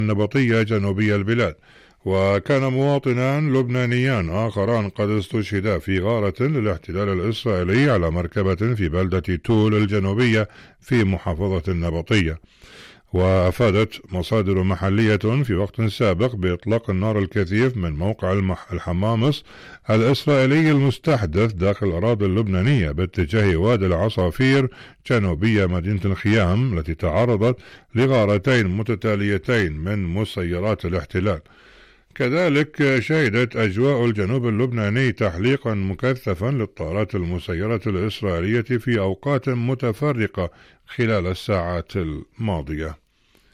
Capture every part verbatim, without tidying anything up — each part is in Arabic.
النبطية جنوبي البلاد. وكان مواطنان لبنانيان آخران قد استشهدا في غارة للاحتلال الإسرائيلي على مركبة في بلدة تول الجنوبية في محافظة النبطية. وأفادت مصادر محلية في وقت سابق بإطلاق النار الكثيف من موقع الحمامص الإسرائيلي المستحدث داخل الأراضي اللبنانية باتجاه وادي العصافير جنوبية مدينة الخيام، التي تعرضت لغارتين متتاليتين من مسيرات الاحتلال. كذلك شهدت أجواء الجنوب اللبناني تحليقا مكثفا للطائرات المسيرة الإسرائيلية في أوقات متفرقة خلال الساعات الماضية.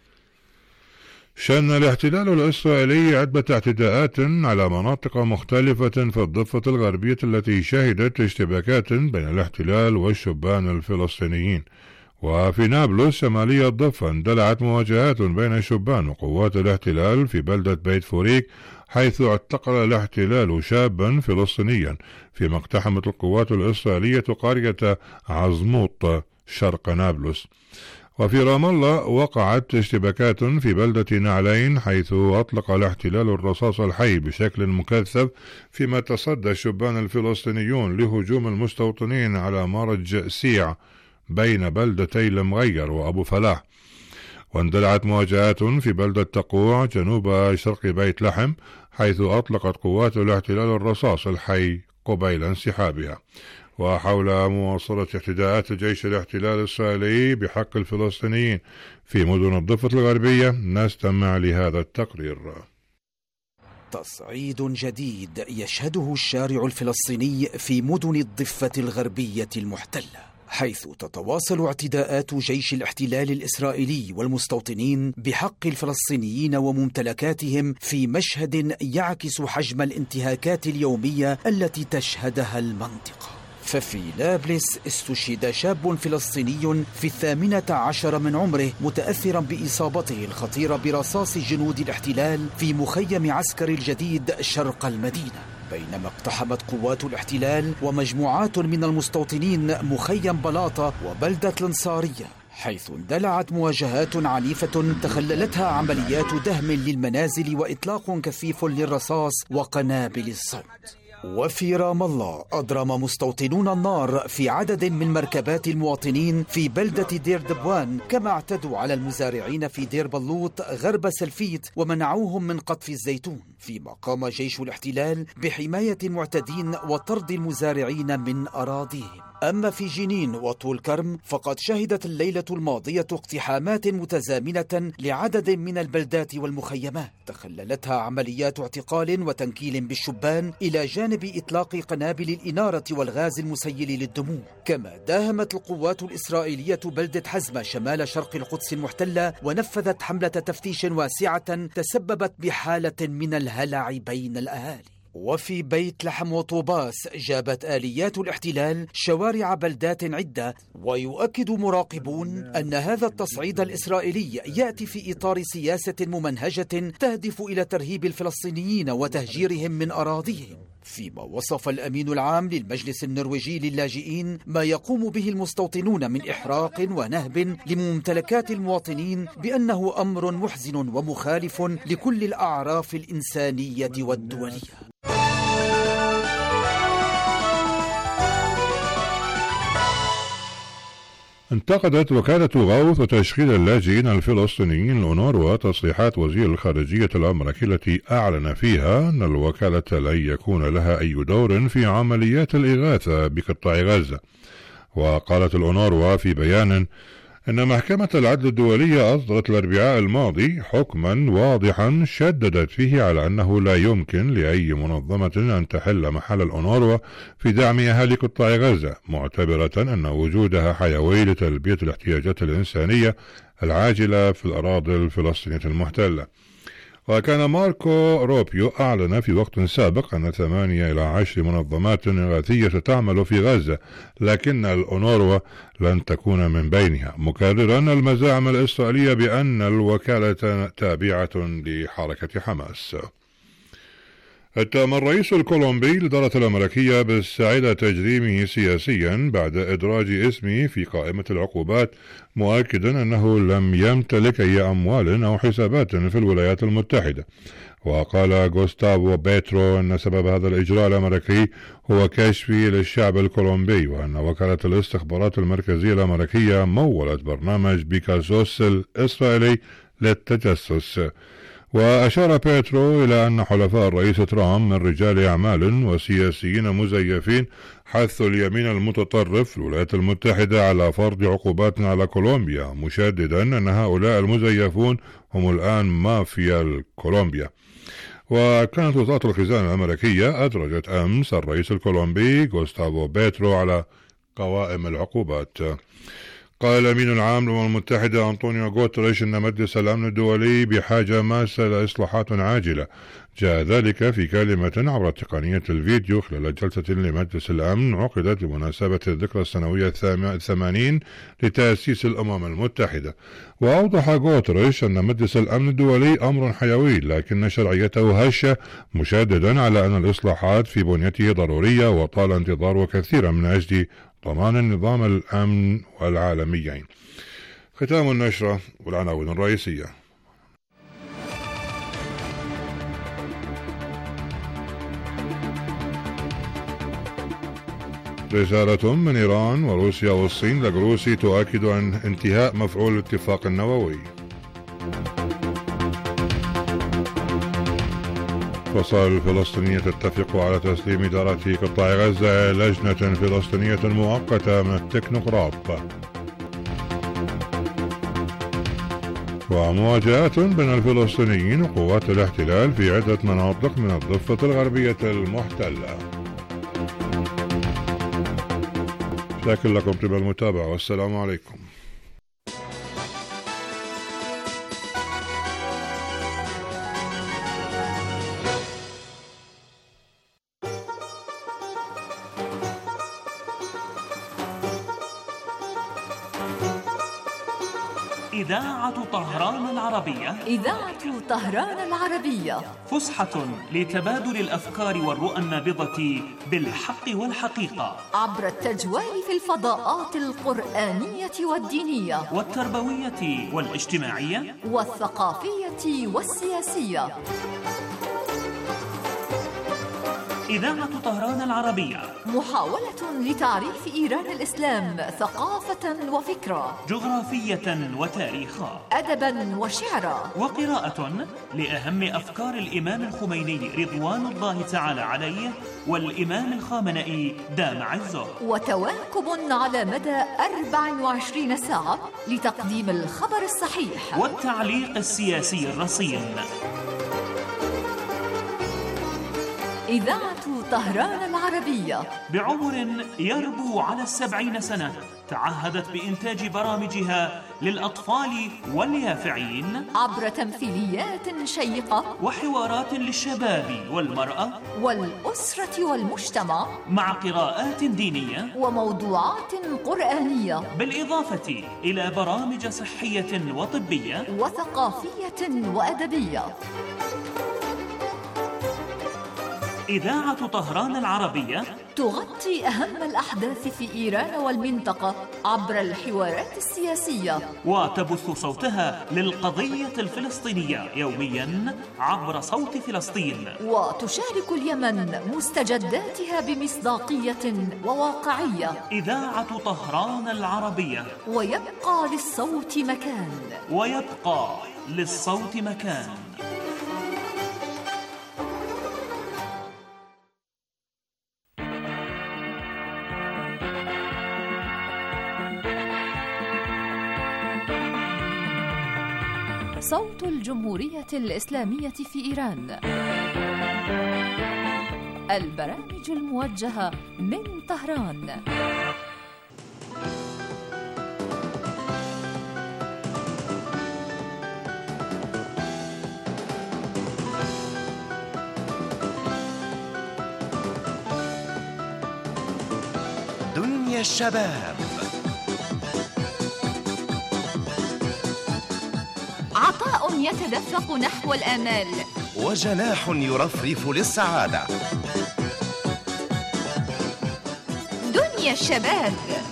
شن الاحتلال الإسرائيلي عدة اعتداءات على مناطق مختلفة في الضفة الغربية التي شهدت اشتباكات بين الاحتلال والشبان الفلسطينيين. وفي نابلس شمالية الضفة اندلعت مواجهات بين شبان وقوات الاحتلال في بلدة بيت فوريك، حيث اعتقل الاحتلال شابا فلسطينيا فيما اقتحمت القوات الإسرائيلية قرية عزموط شرق نابلس. وفي رام الله وقعت اشتباكات في بلدة نعلين، حيث أطلق الاحتلال الرصاص الحي بشكل مكثف، فيما تصدى الشبان الفلسطينيون لهجوم المستوطنين على مرج سيع بين بلدتي المغير وأبو فلاح. واندلعت مواجهات في بلدة تقوع جنوب شرق بيت لحم، حيث أطلقت قوات الاحتلال الرصاص الحي قبيل انسحابها. وحول مواصلة اعتداءات جيش الاحتلال الإسرائيلي بحق الفلسطينيين في مدن الضفة الغربية نستمع لهذا التقرير. تصعيد جديد يشهده الشارع الفلسطيني في مدن الضفة الغربية المحتلة، حيث تتواصل اعتداءات جيش الاحتلال الإسرائيلي والمستوطنين بحق الفلسطينيين وممتلكاتهم في مشهد يعكس حجم الانتهاكات اليومية التي تشهدها المنطقة. ففي نابلس استشهد شاب فلسطيني في الثامنة عشر من عمره متأثرا بإصابته الخطيرة برصاص جنود الاحتلال في مخيم عسكر الجديد شرق المدينة، بينما اقتحمت قوات الاحتلال ومجموعات من المستوطنين مخيم بلاطة وبلدة الانصارية، حيث اندلعت مواجهات عنيفة تخللتها عمليات دهم للمنازل وإطلاق كثيف للرصاص وقنابل الصوت. وفي رام الله أضرم مستوطنون النار في عدد من مركبات المواطنين في بلدة دير دبوان، كما اعتدوا على المزارعين في دير بلوط غرب سلفيت ومنعوهم من قطف الزيتون، فيما قام جيش الاحتلال بحماية المعتدين وطرد المزارعين من أراضيهم. أما في جنين وطول كرم فقد شهدت الليلة الماضية اقتحامات متزامنة لعدد من البلدات والمخيمات تخللتها عمليات اعتقال وتنكيل بالشبان، إلى جانب إطلاق قنابل الإنارة والغاز المسيل للدموع. كما داهمت القوات الإسرائيلية بلدة حزمة شمال شرق القدس المحتلة، ونفذت حملة تفتيش واسعة تسببت بحالة من الهلع بين الأهالي. وفي بيت لحم وطوباس جابت آليات الاحتلال شوارع بلدات عدة، ويؤكد مراقبون أن هذا التصعيد الإسرائيلي يأتي في إطار سياسة ممنهجة تهدف إلى ترهيب الفلسطينيين وتهجيرهم من أراضيهم. فيما وصف الأمين العام للمجلس النرويجي للاجئين ما يقوم به المستوطنون من إحراق ونهب لممتلكات المواطنين بأنه أمر محزن ومخالف لكل الأعراف الإنسانية والدولية. انتقدت وكالة غوث وتشغيل اللاجئين الفلسطينيين الأونروا تصريحات وزير الخارجية الأمريكي التي أعلن فيها أن الوكالة لن يكون لها أي دور في عمليات الإغاثة بقطاع غزة. وقالت الأونروا في بيان إن محكمة العدل الدولية أصدرت الأربعاء الماضي حكما واضحا شددت فيه على أنه لا يمكن لأي منظمة أن تحل محل الأونروا في دعم أهالي قطاع غزة، معتبرة أن وجودها حيوي لتلبية الاحتياجات الإنسانية العاجلة في الأراضي الفلسطينية المحتلة. وكان ماركو روبيو أعلن في وقت سابق أن ثمانية إلى عشر منظمات إغاثية تعمل في غزة، لكن الأونروا لن تكون من بينها، مكررا المزاعم الإسرائيلية بأن الوكالة تابعة لحركة حماس. اتهم الرئيس الكولومبي الإدارة الأمريكية بالسعي تجريمه سياسيا بعد إدراج اسمه في قائمة العقوبات، مؤكدا أنه لم يمتلك أي أموال أو حسابات في الولايات المتحدة. وقال غوستافو بيترو أن سبب هذا الإجراء الأمريكي هو كشفي للشعب الكولومبي، وأن وكالة الاستخبارات المركزية الأمريكية مولت برنامج بيكاسوس الإسرائيلي للتجسس. وأشار بيترو إلى أن حلفاء الرئيس ترامب من رجال أعمال وسياسيين مزيفين حثوا اليمين المتطرف في الولايات المتحدة على فرض عقوبات على كولومبيا، مشددا أن هؤلاء المزيفون هم الآن مافيا كولومبيا. وكانت وزارة الخزانة الأمريكية أدرجت أمس الرئيس الكولومبي غوستافو بيترو على قوائم العقوبات. قال الأمين العام للأمم المتحدة أنطونيو غوتريش أن مجلس الأمن الدولي بحاجة ماسة إلى عاجلة. جاء ذلك في كلمة عبر تقنية الفيديو خلال جلسة لمجلس الأمن عقدت بمناسبة الذكرى السنوية الثمانين لتأسيس الأمم المتحدة. وأوضح غوتريش أن مجلس الأمن الدولي أمر حيوي لكن شرعيته هشة، مشددا على أن الإصلاحات في بنيته ضرورية وطال انتظاره كثيرا من أجل ضمان النظام الأمن والعالميين. ختام النشرة والعناوين الرئيسية. رسالة من إيران وروسيا والصين لجروسي تؤكد عن انتهاء مفعول الاتفاق النووي. الفصائل الفلسطينية تتفق على تسليم إدارة قطاع غزة لجنة فلسطينية مؤقتة من التكنوقراط. ومواجهات بين الفلسطينيين وقوات الاحتلال في عدة مناطق من الضفة الغربية المحتلة. شكرا لكم طيب المتابعة والسلام عليكم. إذاعة طهران العربية. إذاعة طهران العربية فسحة لتبادل الأفكار والرؤى النابضة بالحق والحقيقة عبر التجوال في الفضاءات القرآنية والدينية والتربوية والاجتماعية والثقافية والسياسية. إذاعة طهران العربية محاولة لتعريف إيران الإسلام ثقافة وفكرة، جغرافية وتاريخا، أدبا وشعرا، وقراءة لأهم أفكار الإمام الخميني رضوان الله تعالى عليه والإمام الخامنئي دام عزه، وتواكب على مدى أربع وعشرين ساعة لتقديم الخبر الصحيح والتعليق السياسي الرصين. إذاعة طهران العربية بعمر يربو على السبعين سنة تعهدت بإنتاج برامجها للأطفال واليافعين عبر تمثيليات شيقة وحوارات للشباب والمرأة والأسرة والمجتمع مع قراءات دينية وموضوعات قرآنية، بالإضافة إلى برامج صحية وطبية وثقافية وأدبية. إذاعة طهران العربية تغطي أهم الأحداث في إيران والمنطقة عبر الحوارات السياسية، وتبث صوتها للقضية الفلسطينية يوميا عبر صوت فلسطين، وتشارك اليمن مستجداتها بمصداقية وواقعية. إذاعة طهران العربية، ويبقى للصوت مكان، ويبقى للصوت مكان. صوت الجمهورية الإسلامية في إيران، البرامج الموجهة من طهران. دنيا الشباب، عطاء يتدفق نحو الآمال، وجناح يرفرف للسعادة. دنيا الشباب.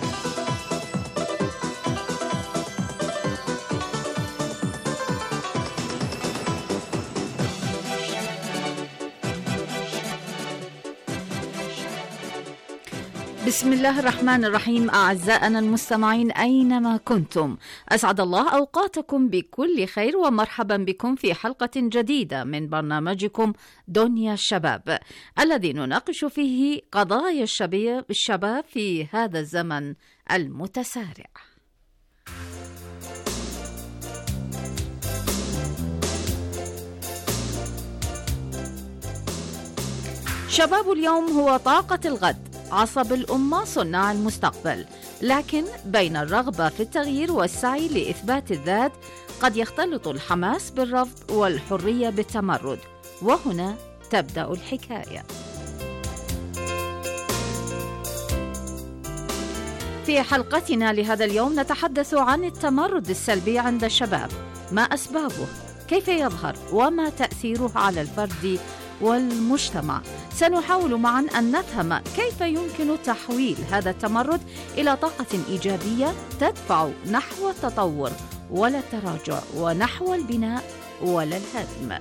بسم الله الرحمن الرحيم. أعزائنا المستمعين أينما كنتم، أسعد الله أوقاتكم بكل خير، ومرحبا بكم في حلقة جديدة من برنامجكم دنيا الشباب، الذي نناقش فيه قضايا الشباب في هذا الزمن المتسارع. شباب اليوم هو طاقة الغد، عصب الأمة، صناع المستقبل، لكن بين الرغبة في التغيير والسعي لإثبات الذات قد يختلط الحماس بالرفض والحرية بالتمرد، وهنا تبدأ الحكاية. في حلقتنا لهذا اليوم نتحدث عن التمرد السلبي عند الشباب، ما أسبابه، كيف يظهر، وما تأثيره على الفرد والمجتمع. سنحاول معا أن نفهم كيف يمكن تحويل هذا التمرد إلى طاقة إيجابية تدفع نحو التطور ولا التراجع، ونحو البناء ولا الهدم.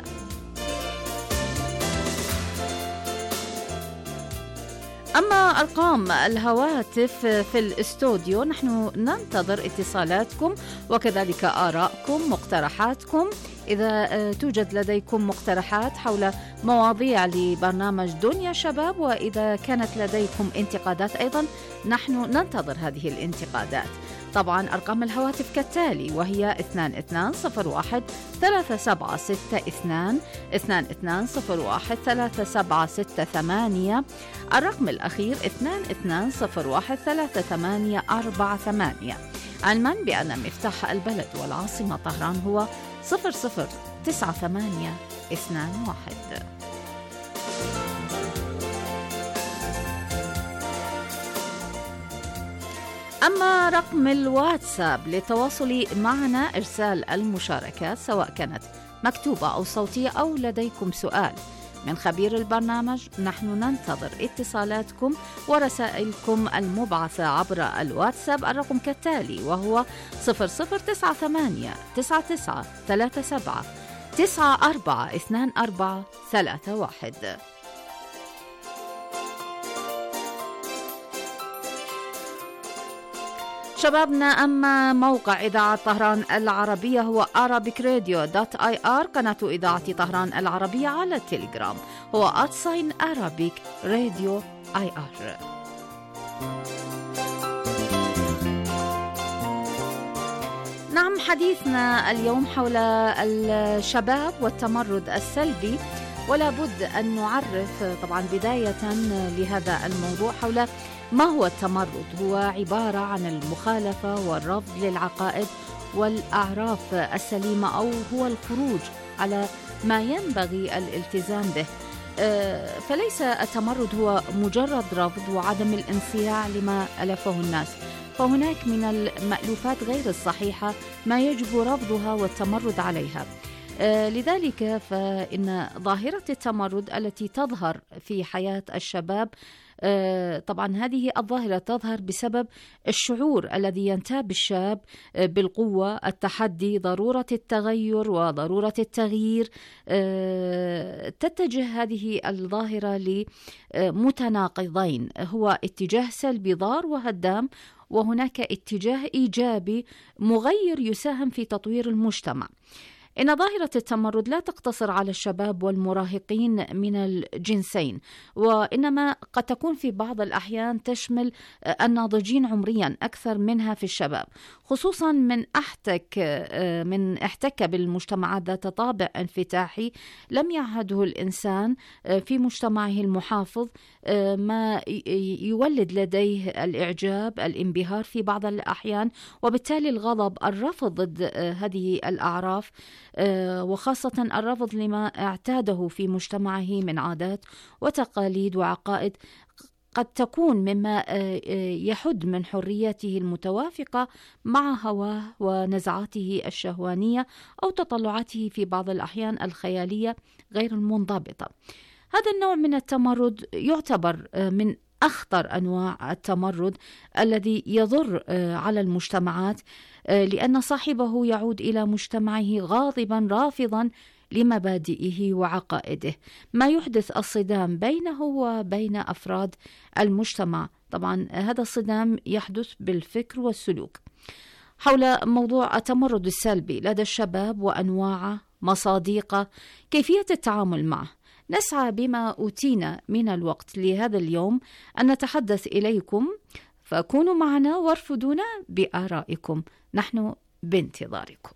أما أرقام الهواتف في الاستوديو، نحن ننتظر اتصالاتكم وكذلك آراءكم، مقترحاتكم. إذا توجد لديكم مقترحات حول مواضيع لبرنامج دنيا شباب، وإذا كانت لديكم انتقادات أيضا، نحن ننتظر هذه الانتقادات. طبعا أرقام الهواتف كالتالي، وهي اثنان اثنان صفر واحد ثلاثة سبعة ستة اثنان، اثنان اثنان صفر واحد ثلاثة سبعة ستة ثمانية، الرقم الأخير اثنان اثنان صفر واحد ثلاثة ثمانية أربعة ثمانية. علما بأن مفتاح البلد والعاصمة طهران هو صفر صفر تسعة ثمانية اثنان واحد. أما رقم الواتساب للتواصل معنا، إرسال المشاركات سواء كانت مكتوبة أو صوتية، أو لديكم سؤال من خبير البرنامج، نحن ننتظر اتصالاتكم ورسائلكم المبعثة عبر الواتساب. الرقم كالتالي، وهو صفر صفر تسعة ثمانية تسعة تسعة ثلاثة سبعة تسعة أربعة اثنان أربعة ثلاثة واحد. شبابنا، أما موقع إذاعة طهران العربية هو arabic radio dot i r، قناة إذاعة طهران العربية على التليجرام هو at sign arabic radio i r. نعم، حديثنا اليوم حول الشباب والتمرد السلبي، ولا بد أن نعرف طبعا بداية لهذا الموضوع حول ما هو التمرد. هو عبارة عن المخالفة والرفض للعقائد والأعراف السليمة، أو هو الخروج على ما ينبغي الالتزام به. فليس التمرد هو مجرد رفض وعدم الانصياع لما ألفه الناس، فهناك من المألوفات غير الصحيحة ما يجب رفضها والتمرد عليها. لذلك فإن ظاهرة التمرد التي تظهر في حياة الشباب، طبعا هذه الظاهرة تظهر بسبب الشعور الذي ينتاب الشاب بالقوة، التحدي، ضرورة التغير وضرورة التغيير. تتجه هذه الظاهرة لمتناقضين، هو اتجاه سلبي ضار وهدام، وهناك اتجاه إيجابي مغير يساهم في تطوير المجتمع. إن ظاهرة التمرد لا تقتصر على الشباب والمراهقين من الجنسين، وإنما قد تكون في بعض الأحيان تشمل الناضجين عمريا أكثر منها في الشباب، خصوصا من احتك من احتك بالمجتمعات ذات طابع انفتاحي لم يعهده الإنسان في مجتمعه المحافظ، ما يولد لديه الإعجاب، الانبهار في بعض الأحيان، وبالتالي الغضب، الرفض ضد هذه الأعراف، وخاصة الرفض لما اعتاده في مجتمعه من عادات وتقاليد وعقائد قد تكون مما يحد من حريته المتوافقة مع هواه ونزعاته الشهوانية أو تطلعاته في بعض الأحيان الخيالية غير المنضبطة. هذا النوع من التمرد يعتبر من أخطر أنواع التمرد الذي يضر على المجتمعات، لأن صاحبه يعود إلى مجتمعه غاضبا رافضا لمبادئه وعقائده، ما يحدث الصدام بينه وبين أفراد المجتمع. طبعا هذا الصدام يحدث بالفكر والسلوك. حول موضوع التمرد السلبي لدى الشباب وأنواعه، مصادقه، كيفية التعامل معه، نسعى بما أوتينا من الوقت لهذا اليوم أن نتحدث إليكم، فكونوا معنا وارفدونا بآرائكم، نحن بانتظاركم.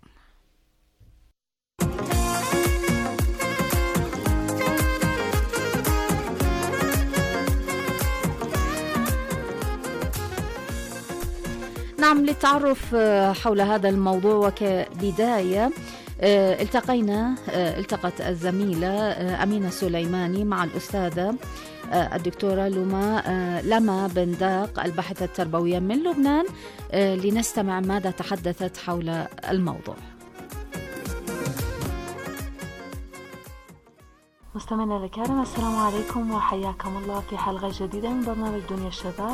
نعم، للتعرف حول هذا الموضوع وكبداية التقينا التقت الزميلة أمينة سليماني مع الأستاذة الدكتورة لما لما بنداق الباحثة التربوية من لبنان لنستمع ماذا تحدثت حول الموضوع. مستمعينا الكرام، السلام عليكم وحياكم الله في حلقة جديدة من برنامج دنيا الشباب.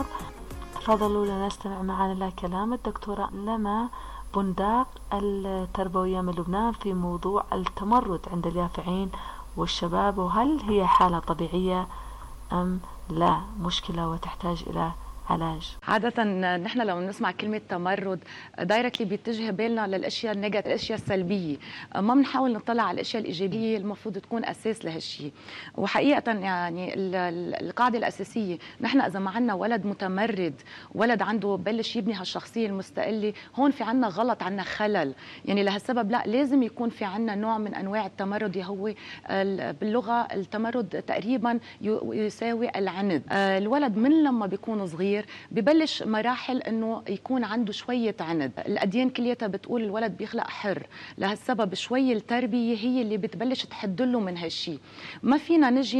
تفضلوا لنستمع معنا لكلام الدكتورة لما بنداق التربوية من لبنان في موضوع التمرد عند اليافعين والشباب، وهل هي حالة طبيعية أم لا مشكلة وتحتاج إلى علاج؟ عادة نحن لو نسمع كلمة تمرد دايركتلي بيتجه بالنا للأشياء النيجاتيف، الأشياء السلبية، ما بنحاول نطلع على الأشياء الإيجابية المفروض تكون أساس لهالشيء. وحقيقة يعني القاعدة الأساسية، نحن إذا ما عنا ولد متمرد، ولد عنده بلش يبني هالشخصية المستقلة، هون في عنا غلط، عنا خلل. يعني لهالسبب لا، لازم يكون في عنا نوع من أنواع التمرد، هو باللغة التمرد تقريبا يساوي العند. الولد من لما بيكون صغير ببلش مراحل انه يكون عنده شويه عند. الاديان كليتها بتقول الولد بيخلق حر، لهالسبب شويه التربيه هي اللي بتبلش تحدله من هالشيء. ما فينا نجي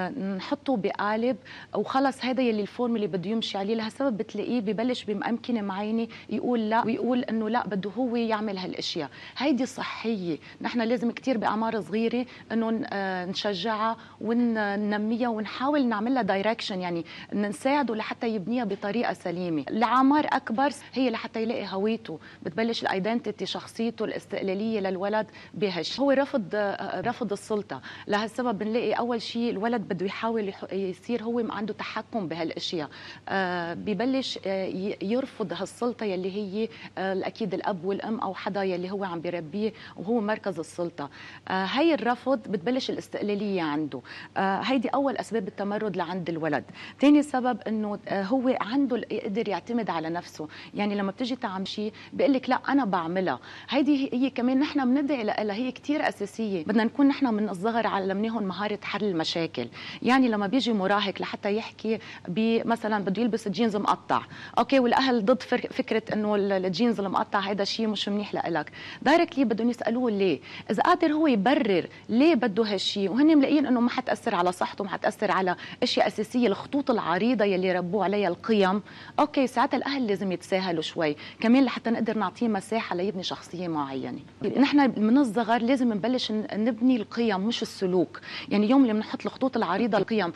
نحطه بقالب وخلص هذا يلي الفورم اللي بده يمشي عليه، لهالسبب بتلاقيه ببلش بمأمكنه معينه يقول لا، ويقول انه لا بده هو يعمل هالاشياء. هيدي صحيه، نحن لازم كثير باعمار صغيره انه نشجعها وننميها ونحاول نعملها دايركشن، يعني نساعده لحتى يبنيها بطريقه سليمه. لعمار اكبر هي لحتى يلاقي هويته، بتبلش الايدنتيتي، شخصيته الاستقلاليه للولد بهالشيء. هو رفض رفض السلطه، لهالسبب بنلاقي اول شيء الولد بده يحاول يصير هو عنده تحكم بهالاشياء، آه ببلش آه يرفض هالسلطه يلي هي آه اكيد الاب والام او حدا يلي هو عم بيربيه وهو مركز السلطه. آه هي الرفض بتبلش الاستقلاليه عنده. آه هيدي اول اسباب التمرد لعند الولد. ثاني سبب انه هو عنده يقدر يعتمد على نفسه، يعني لما بتجي تعمل شيء بيقول لك لا انا بعملها. هيدي هي كمان نحن بندعي لها، هي كثير اساسيه. بدنا نكون نحن من الصغر علمناهم مهاره حل المشاكل. يعني لما بيجي مراهق لحتى يحكي مثلا بده يلبس جينز مقطع، اوكي، والاهل ضد فكره انه الجينز المقطع هذا شيء مش منيح لك، دايركتلي بدهم يسالوه ليه. اذا قادر هو يبرر ليه بده هالشيء، وهن ملاقيين انه ما حتاثر على صحته، ما حتاثر على اشياء اساسيه، الخطوط العريضه يلي ربوه عليها القيم، اوكي ساعتها الاهل لازم يتساهلوا شوي كمان لحتى نقدر نعطيه مساحه ليبني شخصيه معينه. نحن من الصغر لازم نبلش نبني القيم مش السلوك. يعني يوم اللي بنحط الخطوط العريضه، القيم،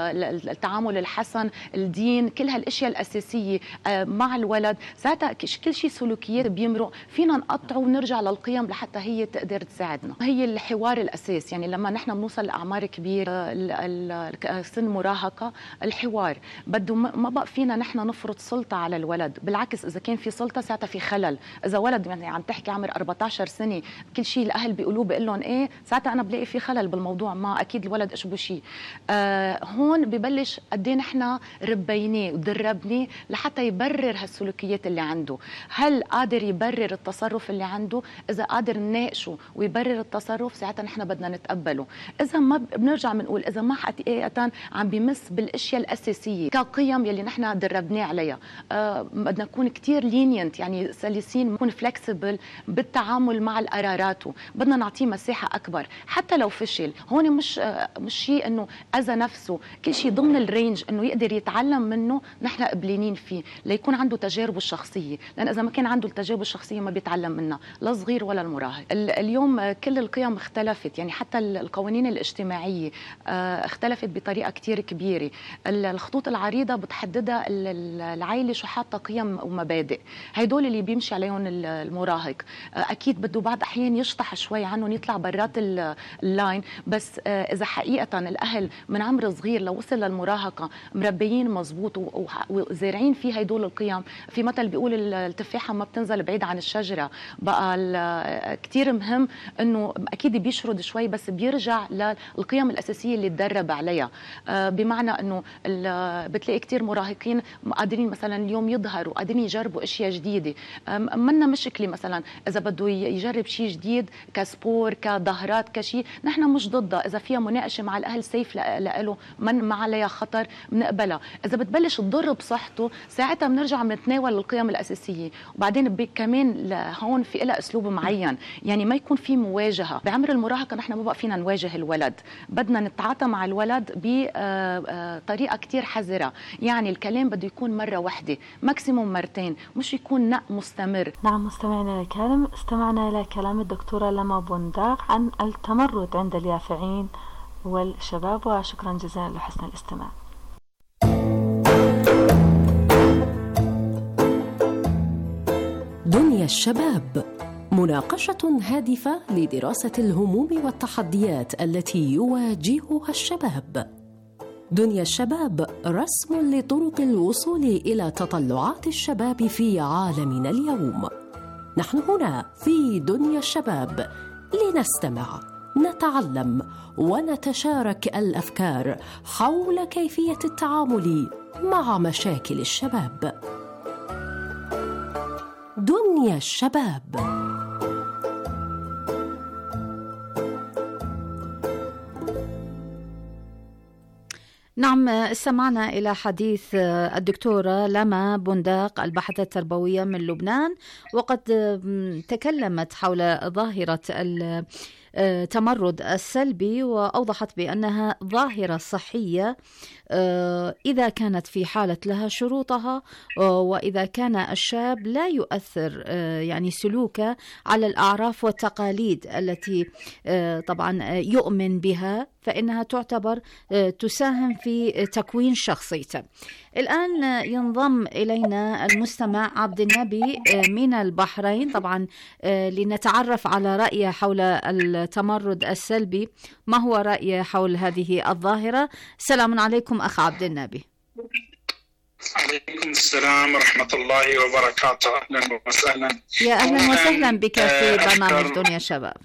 التعامل الحسن، الدين، كل هالاشياء الاساسيه مع الولد، ساعتها كل شيء سلوكيات بيمرق فينا نقطعه ونرجع للقيم لحتى هي تقدر تساعدنا. هي الحوار الاساس. يعني لما نحن بنوصل لاعمار كبيره، سن مراهقه، الحوار بده ما بقى فينا نحن نفرض سلطه على الولد. بالعكس، اذا كان في سلطه ساعتها في خلل. اذا ولد يعني عم تحكي عمر أربعة عشر سنه كل شيء الاهل بيقولوه بيقول لهم ايه، ساعتها انا بلاقي في خلل بالموضوع، ما اكيد الولد اشبه شيء. آه هون ببلش قد ايه نحن ربيناه ودربناه لحتى يبرر هالسلوكيات اللي عنده. هل قادر يبرر التصرف اللي عنده؟ اذا قادر نناقشه ويبرر التصرف ساعتها نحن بدنا نتقبله. اذا ما بنرجع بنقول اذا ما حقيقه عم بيمس بالاشياء الاساسيه كقيم يلي نحن نحن دربناه عليها. أه بدنا نكون كتير لينينت، يعني سلسين، نكون فلكسبل بالتعامل مع القرارات، بدنا نعطيه مساحة أكبر حتى لو فشل. هون مش أه مش شيء إنه أذى نفسه، كل شيء ضمن الرينج إنه يقدر يتعلم منه، نحن قبلانين فيه ليكون عنده تجاربه الشخصية، لأن إذا ما كان عنده التجارب الشخصية ما بيتعلم منها لا صغير ولا المراهق. اليوم كل القيم اختلفت، يعني حتى القوانين الاجتماعية اختلفت بطريقة كتير كبيرة. الخطوط العريضة بتحددها العائلة شو حاطة قيم ومبادئ، هيدول اللي بيمشي عليهم المراهق. أكيد بده بعض أحيان يشطح شوي عنهم، يطلع برات اللاين، بس إذا حقيقة الأهل من عمر صغير لو وصل للمراهقة مربيين مزبوط وزارعين فيه هيدول القيم. في مثل بيقول التفاحة ما بتنزل بعيد عن الشجرة. بقى كتير مهم إنه أكيد بيشرد شوي بس بيرجع للقيم الأساسية اللي تدرب عليها. بمعنى إنه بتلاقي كتير مراهقين قادرين مثلا اليوم يظهروا، قادرين يجربوا أشياء جديدة. منا مشكلة مثلا إذا بده يجرب شيء جديد كسبور كظهرات كشيء، نحن مش ضدها. إذا فيها مناقشة مع الأهل سيف لإله، من ما عليها خطر بنقبلها. إذا بتبلش تضر بصحته ساعتها بنرجع بنتناول القيم الأساسية. وبعدين كمان هون في لها أسلوب معين، يعني ما يكون في مواجهة. بعمر المراهقة نحن ما بقى فينا نواجه الولد، بدنا نتعاطى مع الولد بطريقة كتير حذرة. يعني الكلام بده يكون مرة واحدة ماكسيموم مرتين، مش يكون نق مستمر. نعم مستمعينا الكرام، استمعنا إلى كلام الدكتورة لما بنداق عن التمرد عند اليافعين والشباب، وشكرا جزيلا لحسن الاستماع. دنيا الشباب، مناقشة هادفة لدراسة الهموم والتحديات التي يواجهها الشباب. دنيا الشباب رسم لطرق الوصول إلى تطلعات الشباب في عالمنا اليوم. نحن هنا في دنيا الشباب لنستمع، نتعلم ونتشارك الأفكار حول كيفية التعامل مع مشاكل الشباب. دنيا الشباب. نعم، استمعنا إلى حديث الدكتورة لما بنداق الباحثة التربوية من لبنان، وقد تكلمت حول ظاهرة التمرد السلبي، وأوضحت بأنها ظاهرة صحية إذا كانت في حالة لها شروطها، وإذا كان الشاب لا يؤثر يعني سلوكه على الأعراف والتقاليد التي طبعا يؤمن بها، فإنها تعتبر تساهم في تكوين شخصيته. الآن ينضم إلينا المستمع عبد النبي من البحرين، طبعا لنتعرف على رأيه حول التمرد السلبي. ما هو رأيه حول هذه الظاهرة؟ السلام عليكم أخ عبد النبي. عليكم السلام ورحمة الله وبركاته. أهلا وسهلا. يا أهلا وسهلا بك في برنامج دنيا الشباب.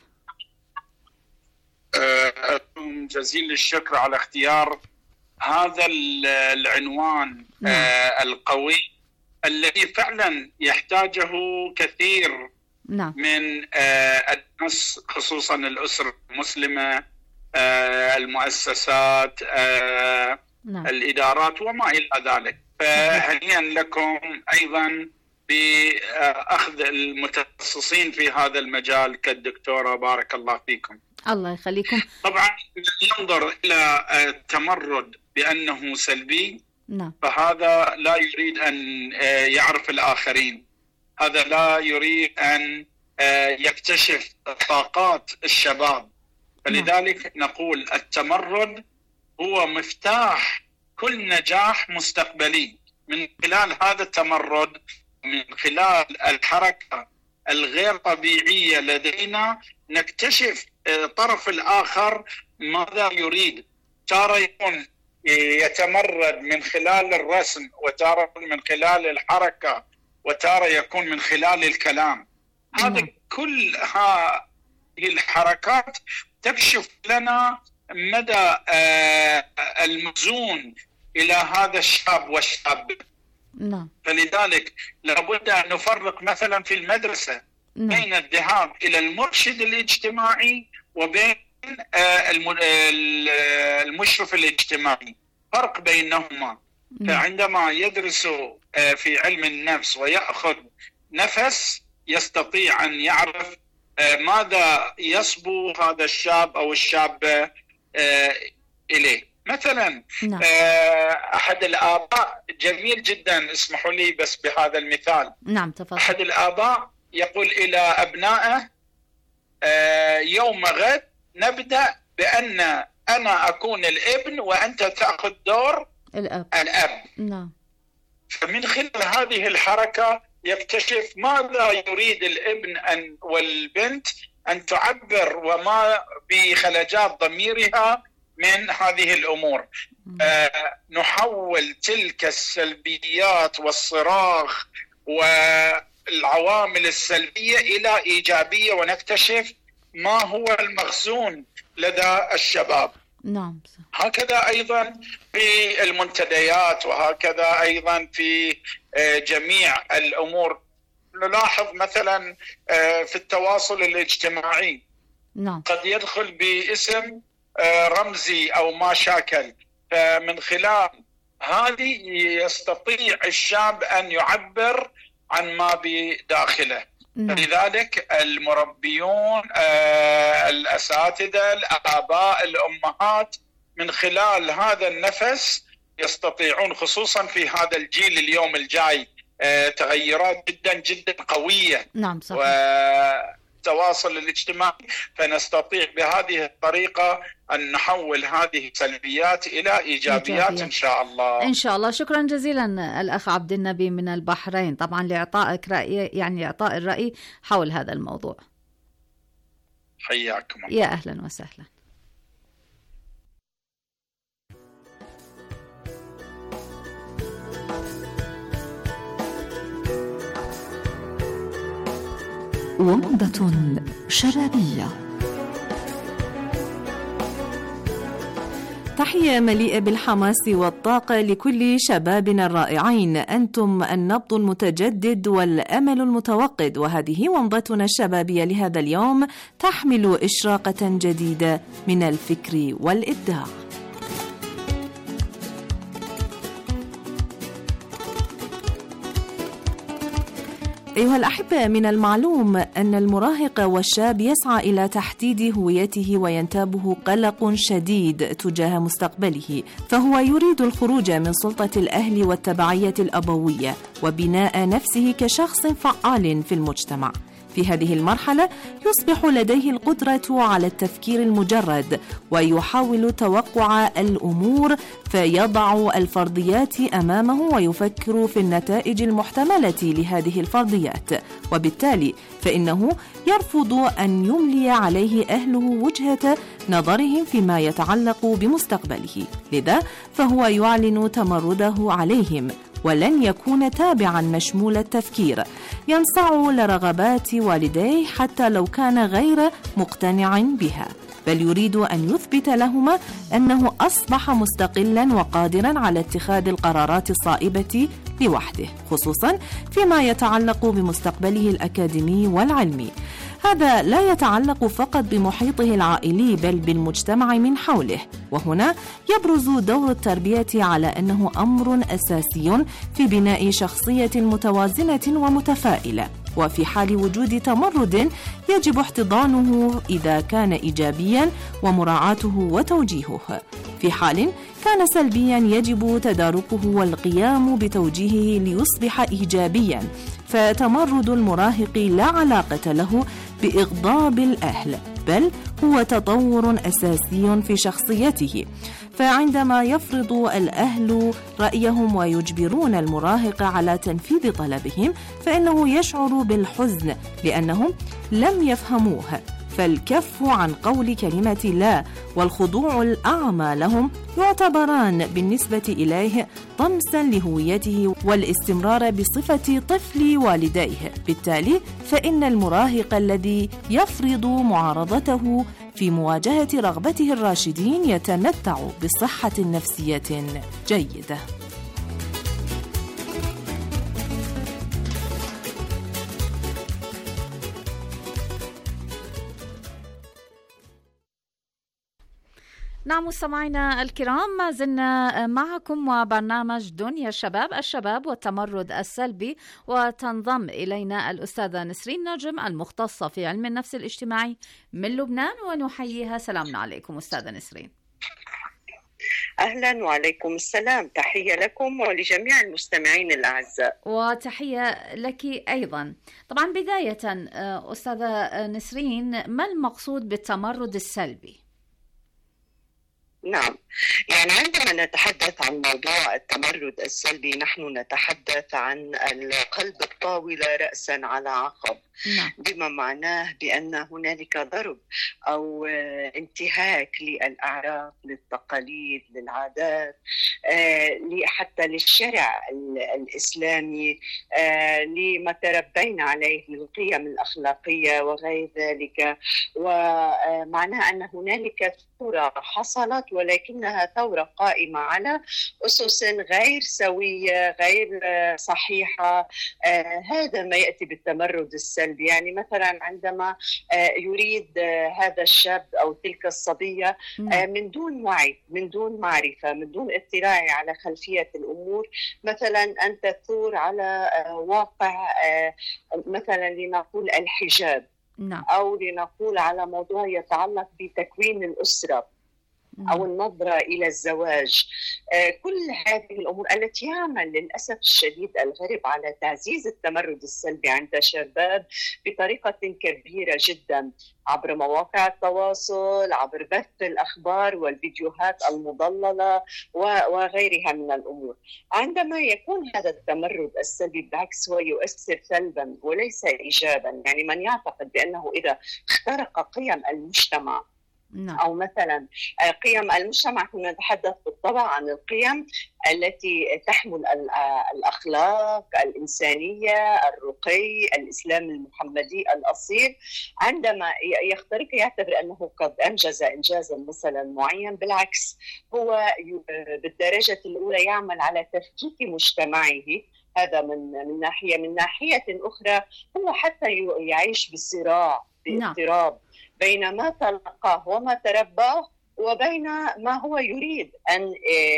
أكون جزيل الشكر على اختيار هذا العنوان نعم. القوي الذي فعلا يحتاجه كثير نعم. من الناس، خصوصا الأسرة المسلمة، المؤسسات، نعم. الإدارات وما إلى ذلك. فهنيئا لكم أيضا بأخذ المتخصصين في هذا المجال كالدكتورة، بارك الله فيكم. الله يخليكم. طبعا ننظر إلى التمرد بأنه سلبي، نعم. فهذا لا يريد أن يعرف الآخرين، هذا لا يريد أن يكتشف طاقات الشباب. فلذلك نعم. نقول التمرد هو مفتاح كل نجاح مستقبلي. من خلال هذا التمرد، من خلال الحركة الغير طبيعية لدينا، نكتشف الطرف الآخر ماذا يريد. تارة يكون يتمرد من خلال الرسم، وتارة من خلال الحركة، وتارة يكون من خلال الكلام. هذا كل هذه الحركات تكشف لنا مدى المزون إلى هذا الشاب والشاب. نعم. فلذلك لابد أن نفرق مثلا في المدرسة نعم. بين الذهاب إلى المرشد الاجتماعي وبين المشرف الاجتماعي، فرق بينهما. فعندما يدرس في علم النفس ويأخذ نفس يستطيع أن يعرف ماذا يصبو هذا الشاب أو الشابة إليه. مثلا نعم. أحد الآباء جميل جدا، اسمحوا لي بس بهذا المثال. نعم تفضل. أحد الآباء يقول إلى أبنائه يوم غد نبدأ بأن أنا أكون الابن وأنت تأخذ دور الأب. الأب. نعم. فمن خلال هذه الحركة يكتشف ماذا يريد الابن أن والبنت أن تعبر وما بخلجات ضميرها من هذه الأمور. آه نحول تلك السلبيات والصراخ والعوامل السلبية إلى إيجابية ونكتشف ما هو المخزون لدى الشباب. نعم. هكذا أيضا في المنتديات وهكذا أيضا في جميع الأمور. نلاحظ مثلا في التواصل الاجتماعي نعم. قد يدخل باسم رمزي أو ما شاكل، فمن خلال هذه يستطيع الشاب أن يعبر عن ما بداخله. نعم. لذلك المربيون الأساتذة الآباء الأمهات من خلال هذا النفس يستطيعون، خصوصا في هذا الجيل اليوم الجاي تغيرات جدا جدا قوية. نعم صحيح. والتواصل الاجتماعي، فنستطيع بهذه الطريقة أن نحول هذه السلبيات إلى إيجابيات, إيجابيات إن شاء الله. إن شاء الله. شكرا جزيلا الأخ عبد النبي من البحرين طبعا لإعطائك رأي، يعني إعطاء الرأي حول هذا الموضوع. حياكم الله. يا أهلا وسهلا. ومضة شبابية. تحية مليئة بالحماس والطاقة لكل شبابنا الرائعين. أنتم النبض المتجدد والأمل المتوقد، وهذه ومضتنا الشبابية لهذا اليوم تحمل إشراقة جديدة من الفكر والإبداع. أيها الأحبة، من المعلوم أن المراهق والشاب يسعى إلى تحديد هويته وينتابه قلق شديد تجاه مستقبله، فهو يريد الخروج من سلطة الأهل والتبعية الأبوية وبناء نفسه كشخص فعال في المجتمع. في هذه المرحلة يصبح لديه القدرة على التفكير المجرد ويحاول توقع الأمور، فيضع الفرضيات أمامه ويفكر في النتائج المحتملة لهذه الفرضيات، وبالتالي فإنه يرفض أن يملي عليه أهله وجهة نظرهم فيما يتعلق بمستقبله، لذا فهو يعلن تمرده عليهم ولن يكون تابعا مشمول التفكير، ينصاع لرغبات والديه حتى لو كان غير مقتنع بها، بل يريد أن يثبت لهما أنه أصبح مستقلا وقادرا على اتخاذ القرارات الصائبة لوحده، خصوصا فيما يتعلق بمستقبله الأكاديمي والعلمي. هذا لا يتعلق فقط بمحيطه العائلي بل بالمجتمع من حوله، وهنا يبرز دور التربية على أنه أمر أساسي في بناء شخصية متوازنة ومتفائلة، وفي حال وجود تمرد يجب احتضانه إذا كان إيجابيا ومراعاته وتوجيهه، في حال كان سلبيا يجب تداركه والقيام بتوجيهه ليصبح إيجابيا. فتمرد المراهق لا علاقة له بإغضاب الأهل، بل هو تطور أساسي في شخصيته، فعندما يفرض الأهل رأيهم ويجبرون المراهق على تنفيذ طلبهم فإنه يشعر بالحزن لأنهم لم يفهموه، فالكف عن قول كلمة لا والخضوع الأعمى لهم يعتبران بالنسبة إليه طمسا لهويته والاستمرار بصفة طفل والديه. بالتالي فإن المراهق الذي يفرض معارضته في مواجهة رغبته الراشدين يتمتع بصحة نفسية جيدة. نعم مستمعينا الكرام، ما زلنا معكم وبرنامج دنيا الشباب، الشباب والتمرد السلبي، وتنضم إلينا الأستاذة نسرين نجم المختصة في علم النفس الاجتماعي من لبنان، ونحييها. سلام عليكم أستاذة نسرين. أهلا وعليكم السلام، تحية لكم ولجميع المستمعين الأعزاء. وتحية لك أيضا. طبعا بداية أستاذة نسرين، ما المقصود بالتمرد السلبي؟ نعم، يعني عندما نتحدث عن موضوع التمرد السلبي نحن نتحدث عن القلب الطاولة رأسا على عقب. نعم. بما معناه بأن هنالك ضرب أو انتهاك للأعراف، للتقاليد، للعادات، حتى للشرع الإسلامي، لما تربينا عليه من القيم الأخلاقية وغير ذلك. ومعناه أن هنالك ثورة حصلت، ولكنها ثورة قائمة على أسس غير سوية، غير صحيحة. هذا ما يأتي بالتمرد السلبي. يعني مثلا عندما يريد هذا الشاب أو تلك الصبية من دون وعي، من دون معرفة، من دون اطلاع على خلفية الأمور، مثلا أن تثور على واقع مثلا لنقول الحجاب، أو لنقول على موضوع يتعلق بتكوين الأسرة أو النظرة إلى الزواج. كل هذه الأمور التي يعمل للأسف الشديد الغرب على تعزيز التمرد السلبي عند الشباب بطريقة كبيرة جدا، عبر مواقع التواصل، عبر بث الأخبار والفيديوهات المضللة وغيرها من الأمور. عندما يكون هذا التمرد السلبي بالعكس هو يؤثر سلبا وليس إيجابا. يعني من يعتقد بأنه إذا اخترق قيم المجتمع، أو مثلا قيم المجتمع، كنا نتحدث بالطبع عن القيم التي تحمل الأخلاق الإنسانية، الرقي، الإسلام المحمدي الأصيل. عندما يخترق يعتبر أنه قد أنجز إنجازا مثلا معين، بالعكس هو بالدرجة الأولى يعمل على تفكيك مجتمعه. هذا من من ناحية. من ناحية أخرى هو حتى يعيش بصراع، باضطراب بين ما تلقاه وما ترباه وبين ما هو يريد أن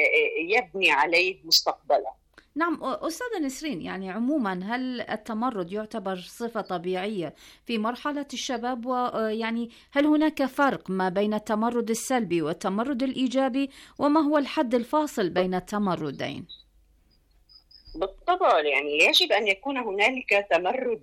يبني عليه مستقبلا. نعم أستاذة نسرين، يعني عموما هل التمرد يعتبر صفة طبيعية في مرحلة الشباب؟ ويعني هل هناك فرق ما بين التمرد السلبي والتمرد الإيجابي؟ وما هو الحد الفاصل بين التمردين؟ بالطبع يعني يجب أن يكون هنالك تمرد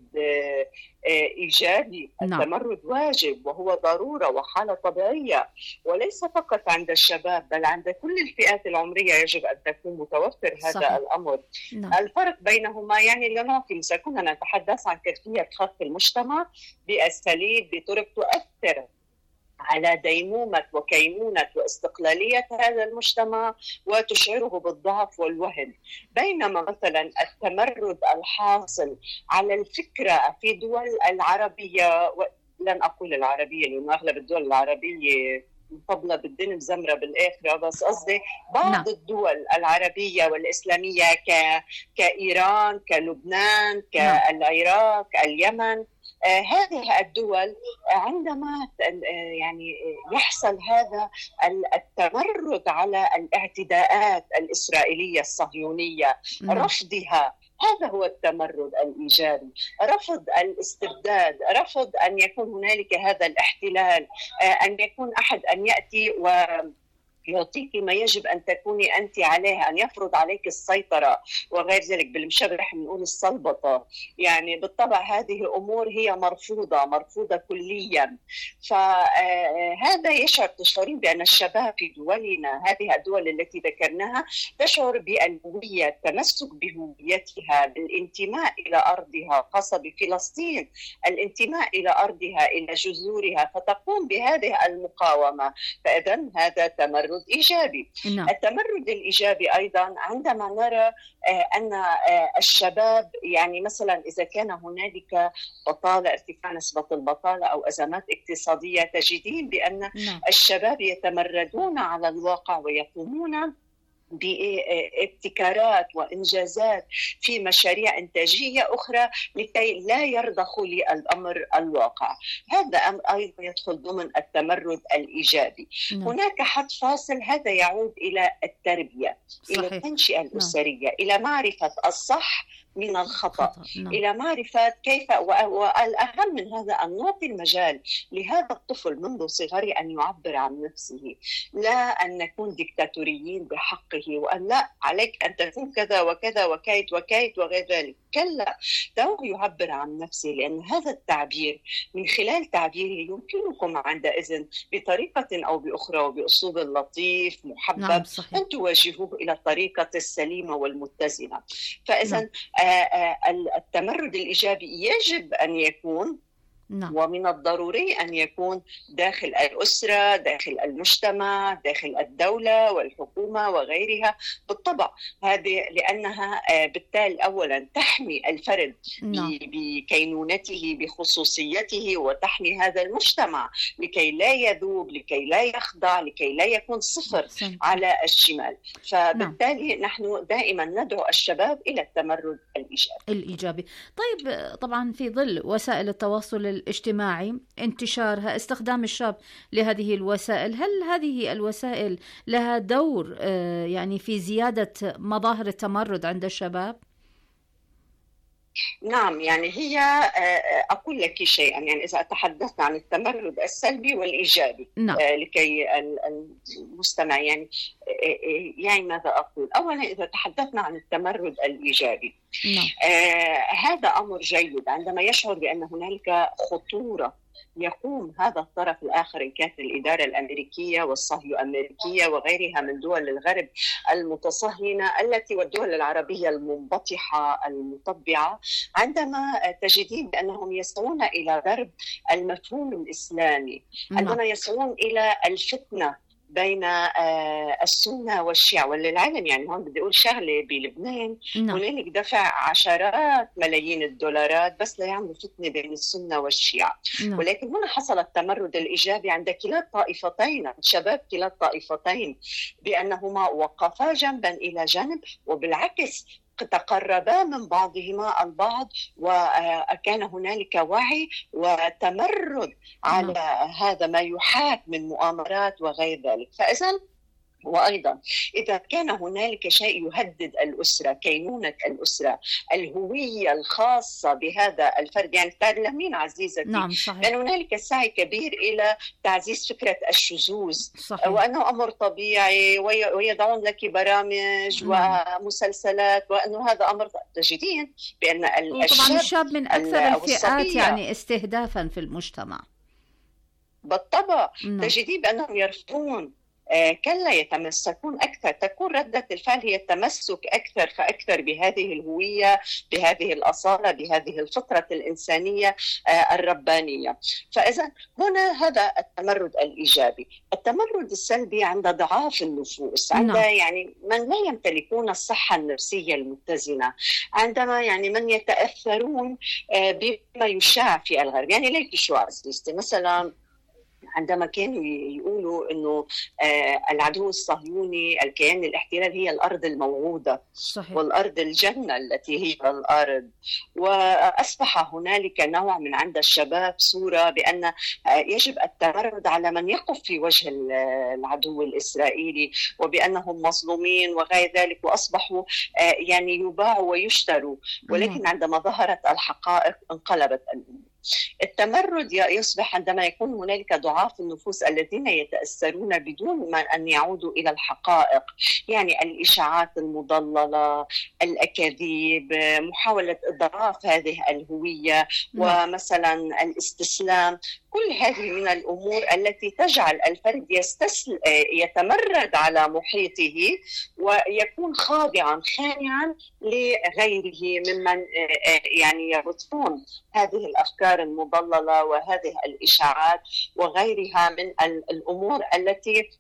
إيجابي. نعم. التمرد واجب وهو ضرورة وحالة طبيعية، وليس فقط عند الشباب بل عند كل الفئات العمرية يجب أن تكون متوفر هذا. صحيح. الأمر. نعم. الفرق بينهما يعني لنعطي مثال، كنا نتحدث عن كيفية خلق المجتمع بأساليب بطرق تؤثر على ديمومة وكينونة واستقلالية هذا المجتمع وتشعره بالضعف والوهن. بينما مثلا التمرد الحاصل على الفكرة في دول العربية، لن أقول العربية لأن أغلب الدول العربية مفضلة بالدين مزمرة بالآخرة، بس قصدي بعض. نعم. الدول العربية والإسلامية ك... كإيران، كلبنان، كالعراق، اليمن، آه هذه الدول عندما آه يعني يحصل هذا التمرد على الاعتداءات الإسرائيلية الصهيونية، نعم. رفضها، هذا هو التمرد الإيجابي. رفض الاستبداد، رفض أن يكون هنالك هذا الاحتلال، أن يكون أحد أن يأتي و يعطيك ما يجب أن تكوني أنت عليه، أن يفرض عليك السيطرة وغير ذلك. بالمشبح بنقول السلبطة. يعني بالطبع هذه أمور هي مرفوضة مرفوضة كليا. فهذا يشعر تشعرين بأن الشباب في دولنا، هذه الدول التي ذكرناها، تشعر بالهوية، التمسك بهويتها، بالانتماء إلى أرضها، خاصة بفلسطين، الانتماء إلى أرضها، إلى جذورها، فتقوم بهذه المقاومة. فإذن هذا تمرد إيجابي. نعم. التمرد الإيجابي أيضا عندما نرى أن الشباب، يعني مثلا إذا كان هنالك بطالة، ارتفاع نسبة البطالة أو أزمات اقتصادية، تجدين بأن نعم. الشباب يتمردون على الواقع ويقومون بابتكارات وإنجازات في مشاريع إنتاجية أخرى لكي لا يرضخ للأمر الواقع. هذا أيضا يدخل ضمن التمرد الإيجابي. نعم. هناك حد فاصل، هذا يعود إلى التربية، صحيح. إلى التنشئة الأسرية، نعم. إلى معرفة الصح من الخطأ، نعم. إلى معرفة كيف، والأهم من هذا أن نعطي المجال لهذا الطفل منذ صغره أن يعبر عن نفسه، لا أن نكون ديكتاتوريين بحقه وأن لا عليك أن تكون كذا وكذا وكيت وكيت وغير ذلك. كلا، دعوه يعبر عن نفسه، لأن هذا التعبير من خلال تعبيره يمكنكم عندئذ بطريقة أو بأخرى وبأسلوب لطيف محبب، نعم. أن تواجهوه إلى الطريقة السليمة والمتزنة. فإذا نعم. التمرد الإيجابي يجب أن يكون، نعم. ومن الضروري أن يكون داخل الأسرة، داخل المجتمع، داخل الدولة والحكومة وغيرها بالطبع. هذه لأنها بالتالي أولا تحمي الفرد، نعم. بكينونته بخصوصيته، وتحمي هذا المجتمع لكي لا يذوب، لكي لا يخضع، لكي لا يكون صفر سم. على الشمال. فبالتالي نعم. نحن دائما ندعو الشباب إلى التمرد الإيجابي الإيجابي. طيب، طبعا في ظل وسائل التواصل الاجتماعي، انتشارها، استخدام الشاب لهذه الوسائل، هل هذه الوسائل لها دور يعني في زيادة مظاهر التمرد عند الشباب؟ نعم، يعني هي أقول لك شيئا، يعني إذا تحدثنا عن التمرد السلبي والإيجابي، نعم. لكي المستمع يعني يعني ماذا أقول؟ أولا إذا تحدثنا عن التمرد الإيجابي، نعم. آه هذا أمر جيد عندما يشعر بأن هنالك خطورة يقوم هذا الطرف الآخر، إن كانت الإدارة الأمريكية والصهيو أمريكية وغيرها من دول الغرب المتصهينة التي والدول العربية المنبطحة المطبعة، عندما تجدين بأنهم يسعون إلى ضرب المفهوم الإسلامي، عندما يسعون إلى الفتنة بين السنة والشيعة. وللعلم يعني هون بدي أقول شغلة، بلبنان هنالك دفع عشرات ملايين الدولارات بس لا يعملوا فتنة بين السنة والشيعة. نعم. ولكن هنا حصل التمرد الإيجابي عند كلا الطائفتين، شباب كلا الطائفتين، بأنهما وقفا جنبا إلى جنب، وبالعكس تقربا من بعضهما البعض، وكان هنالك وعي وتمرد على هذا ما يحاك من مؤامرات وغير ذلك. فإذا وأيضا إذا كان هنالك شيء يهدد الأسرة، كينونة الأسرة، الهوية الخاصة بهذا الفرد، يعني تعلمين عزيزتي، نعم، لأن هنالك سعي كبير إلى تعزيز فكرة الشذوذ، صحيح. وأنه أمر طبيعي، ويضعون لك برامج، نعم. ومسلسلات، وأنه هذا أمر تجدين بأن الشاب, الشاب من أكثر الفئات يعني استهدافا في المجتمع بالطبع، نعم. تجدين بأنهم يرفضون، آه كلا يتمسكون أكثر، تكون ردة الفعل هي التمسك أكثر فأكثر بهذه الهوية، بهذه الأصالة، بهذه الفطرة الإنسانية آه الربانية. فإذا هنا هذا التمرد الإيجابي. التمرد السلبي عند ضعاف النفوس، عند نعم. يعني من لا يمتلكون الصحة النفسية المتزنة، عندما يعني من يتأثرون آه بما يشاع في الغرب. يعني ليك شو عزيزتي، مثلا عندما كانوا يقولوا إنه آه العدو الصهيوني الكيان الاحتلال هي الأرض الموعودة، صحيح. والأرض الجنة التي هي الأرض، وأصبح هنالك نوع من عند الشباب صورة بأن آه يجب التمرد على من يقف في وجه العدو الإسرائيلي، وبأنهم مظلومين وغير ذلك، وأصبحوا آه يعني يباعوا ويشتروا. ولكن عندما ظهرت الحقائق انقلبت الأمور. التمرد يصبح عندما يكون هنالك ضعاف النفوس الذين يتأثرون بدون ما أن يعودوا إلى الحقائق، يعني الإشاعات المضللة، الأكاذيب، محاولة إضعاف هذه الهوية، ومثلا الاستسلام. كل هذه من الأمور التي تجعل الفرد يستسل... يتمرد على محيطه ويكون خاضعا خانعا لغيره ممن يعني يبثون هذه الأفكار المضللة وهذه الإشاعات وغيرها من الأمور التي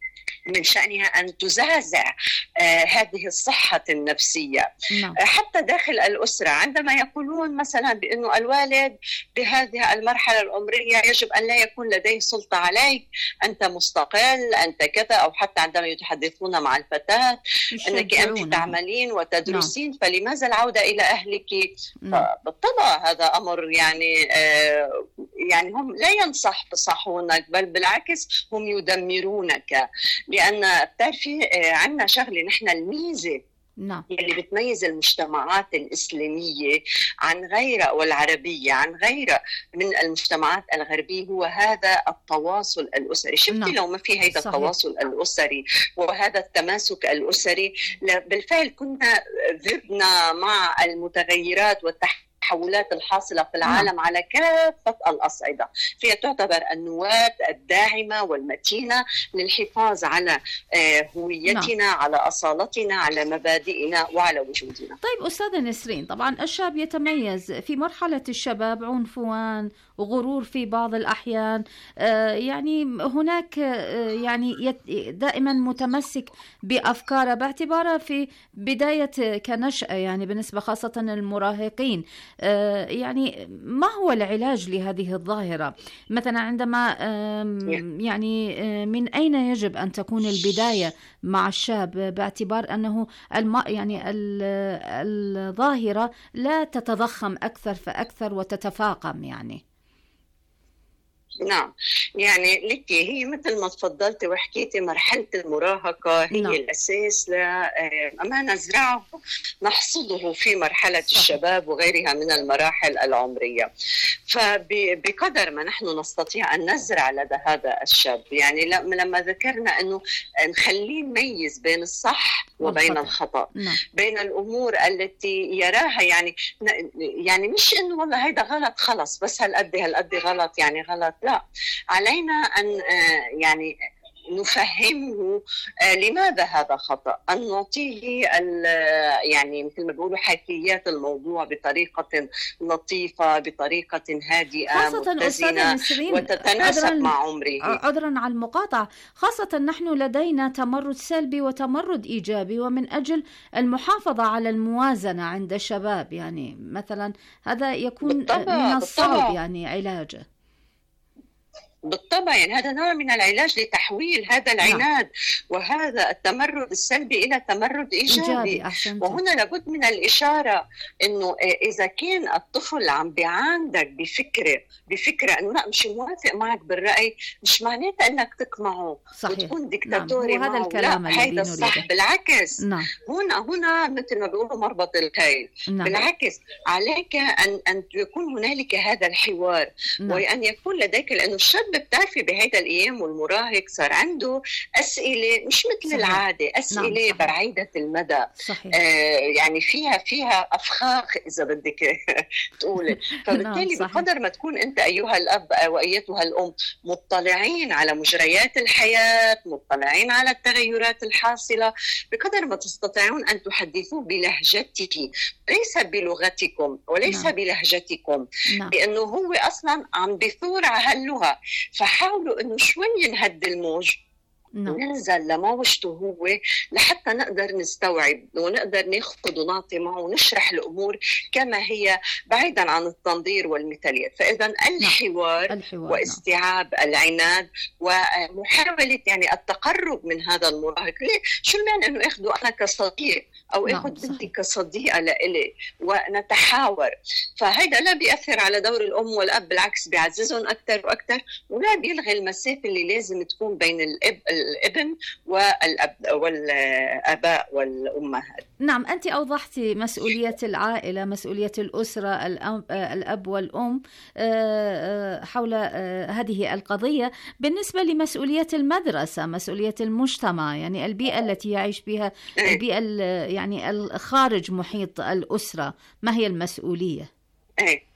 من شأنها أن تزعزع آه هذه الصحة النفسية. نعم. آه حتى داخل الأسرة عندما يقولون مثلا بأنه الوالد بهذه المرحلة العمرية يجب أن لا يكون لديه سلطة عليك، أنت مستقل، أنت كذا، أو حتى عندما يتحدثون مع الفتاة أنك أنت تعملين وتدرسين. نعم. فلماذا العودة إلى أهلك؟ نعم. بالطبع هذا أمر يعني آه يعني هم لا ينصحونك، بل بالعكس هم يدمرونك. لأن بتعرفي عندنا شغلة نحن الميزة نعم. اللي بتميز المجتمعات الإسلامية عن غيرها والعربية عن غيرها من المجتمعات الغربية هو هذا التواصل الأسري. شفتي نعم. لو ما في هذا التواصل الأسري وهذا التماسك الأسري بالفعل كنا ذبنا مع المتغيرات والتحديات التحولات الحاصلة في العالم نعم. على كافة الأصعدة. فهي تعتبر النواة الداعمة والمتينة للحفاظ على هويتنا نعم. على أصالتنا، على مبادئنا وعلى وجودنا. طيب أستاذة نسرين، طبعا الشاب يتميز في مرحلة الشباب عنفوان وغرور في بعض الأحيان، يعني هناك يعني دائما متمسك بأفكاره باعتبارها في بداية كنشأة، يعني بالنسبة خاصة المراهقين. يعني ما هو العلاج لهذه الظاهرة؟ مثلا عندما يعني من أين يجب أن تكون البداية مع الشاب باعتبار أنه الم يعني الظاهرة لا تتضخم أكثر فأكثر وتتفاقم يعني؟ نعم، يعني لك هي مثل ما تفضلتي وحكيتي مرحلة المراهقة هي نعم. الأساس لما نزرعه نحصده في مرحلة صح. الشباب وغيرها من المراحل العمرية. فبقدر ما نحن نستطيع أن نزرع لدى هذا الشاب، يعني لما ذكرنا أنه نخليه يميز بين الصح وبين الخطأ نعم. بين الأمور التي يراها، يعني يعني مش أنه والله هيدا غلط خلص بس هالقد هالقد غلط يعني غلط، لا، علينا أن يعني نفهمه لماذا هذا خطأ، أن نعطيه يعني مثل ما بيقولوا حيثيات الموضوع بطريقة لطيفة، بطريقة هادئة متزنة وتتناسب مع عمره. عذرا على المقاطعة، خاصة نحن لدينا تمرد سلبي وتمرد إيجابي، ومن أجل المحافظة على الموازنة عند الشباب يعني مثلا هذا يكون من الصعب يعني علاجه. بالطبع، يعني هذا نوع من العلاج لتحويل هذا العناد نعم. وهذا التمرد السلبي إلى تمرد إيجابي. وهنا لابد من الإشارة إنه إذا كان الطفل عم بيعاندك بفكرة بفكرة إنه لا مش موافق معك بالرأي، مش معناتها إنك تقمعه صحيح. وتكون ديكتاتوري نعم. معه، لا هذا الصح، بالعكس نعم. هنا هنا مثل ما بيقولوا مربط الخيل نعم. بالعكس عليك أن أن يكون هنالك هذا الحوار نعم. وأن يكون لديك، لأنه الشاب بتعرفي بهيدا الأيام والمراهق صار عنده أسئلة مش مثل صحيح. العادة، أسئلة نعم. بعيدة المدى آه يعني فيها فيها أفخاخ إذا بدك تقولي. فبالتالي نعم. بقدر ما تكون أنت أيها الأب وأيتها الأم مطلعين على مجريات الحياة، مطلعين على التغيرات الحاصلة، بقدر ما تستطيعون أن تحدثوا بلهجته ليس بلغتكم وليس نعم. بلهجتكم نعم. لأنه هو أصلا عم بثور على هاللغة. فحاولوا انه شوي نهدي الموج نعم. ننزل لموجته هو لحتى نقدر نستوعب ونقدر ناخذ ونعطي معه ونشرح الامور كما هي بعيدا عن التنظير والمثاليات. فاذا الحوار, نعم. الحوار واستيعاب نعم. العناد ومحاوله يعني التقرب من هذا المراهق. شو المعنى انه اخذه انا كصديق او اخذ بنتي كصديقه لإلي ونتحاور؟ فهذا لا بيأثر على دور الام والاب، بالعكس بيعززهم اكثر واكثر، ولا بيلغي المسافه اللي لازم تكون بين الاب الابن والأب والآباء والأمهات. نعم، أنت أوضحتي مسؤولية العائلة، مسؤولية الأسرة، الأب والأم حول هذه القضية. بالنسبة لمسؤولية المدرسة، مسؤولية المجتمع، يعني البيئة التي يعيش بها، البيئة يعني الخارج محيط الأسرة، ما هي المسؤولية؟ أي.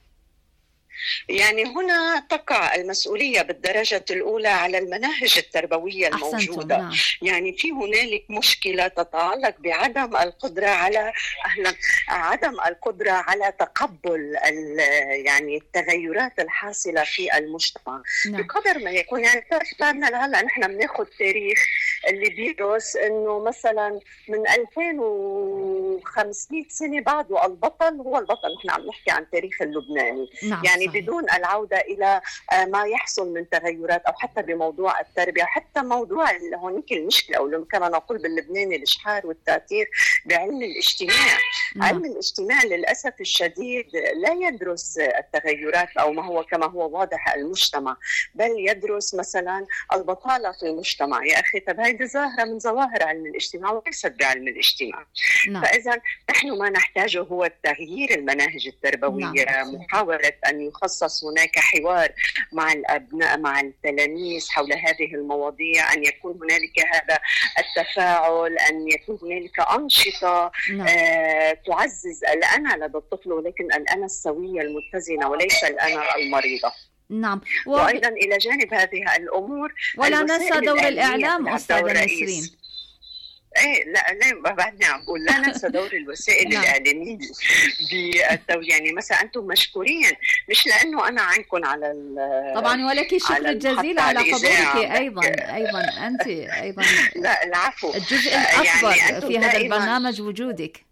يعني هنا تقع المسؤولية بالدرجة الأولى على المناهج التربوية الموجودة. نعم. يعني في هنالك مشكلة تتعلق بعدم القدرة على عدم القدرة على تقبل يعني التغيرات الحاصلة في المجتمع. نعم. بقدر ما يكون يعني هلا نحن بناخذ تاريخ اللي بيدرس انه مثلا من ألفين وخمسمئة سنه بعده البطل هو البطل. نحن عم نحكي عن تاريخ اللبناني. نعم يعني صحيح. بدون العوده الى ما يحصل من تغيرات، او حتى بموضوع التربيه، حتى موضوع هونيك المشكله، او كما نقول باللبناني الاشحار والتاثير بعلم الاجتماع. نعم. علم الاجتماع للاسف الشديد لا يدرس التغيرات او ما هو كما هو واضح المجتمع، بل يدرس مثلا البطاله في المجتمع. يا اخي طب هذه ظاهره من ظواهر علم الاجتماع وليست بعلم الاجتماع. نعم. فاذا نحن ما نحتاجه هو تغيير المناهج التربويه. نعم. محاوله ان يخصص هناك حوار مع الابناء مع التلاميذ حول هذه المواضيع، ان يكون هنالك هذا التفاعل، ان يكون هنالك انشطه. نعم. آه تعزز الانا لدى الطفل، ولكن الانا السويه المتزنه وليس الانا المريضه. نعم. و... وايضا الى جانب هذه الامور ولا ننسى دور الاعلام استاذه نسرين. ايه لا لا بعدني عم بقول لا ننسى دور الوسائل نعم. الاعلاميه بالتوجيه. يعني مثلا انتم مشكورين، مش لانه انا عنكم على طبعا، ولك الشكر الجزيل على حضورك ايضا ايضا انت ايضا. لا العفو. الجزء الاكبر يعني في هذا البرنامج وجودك.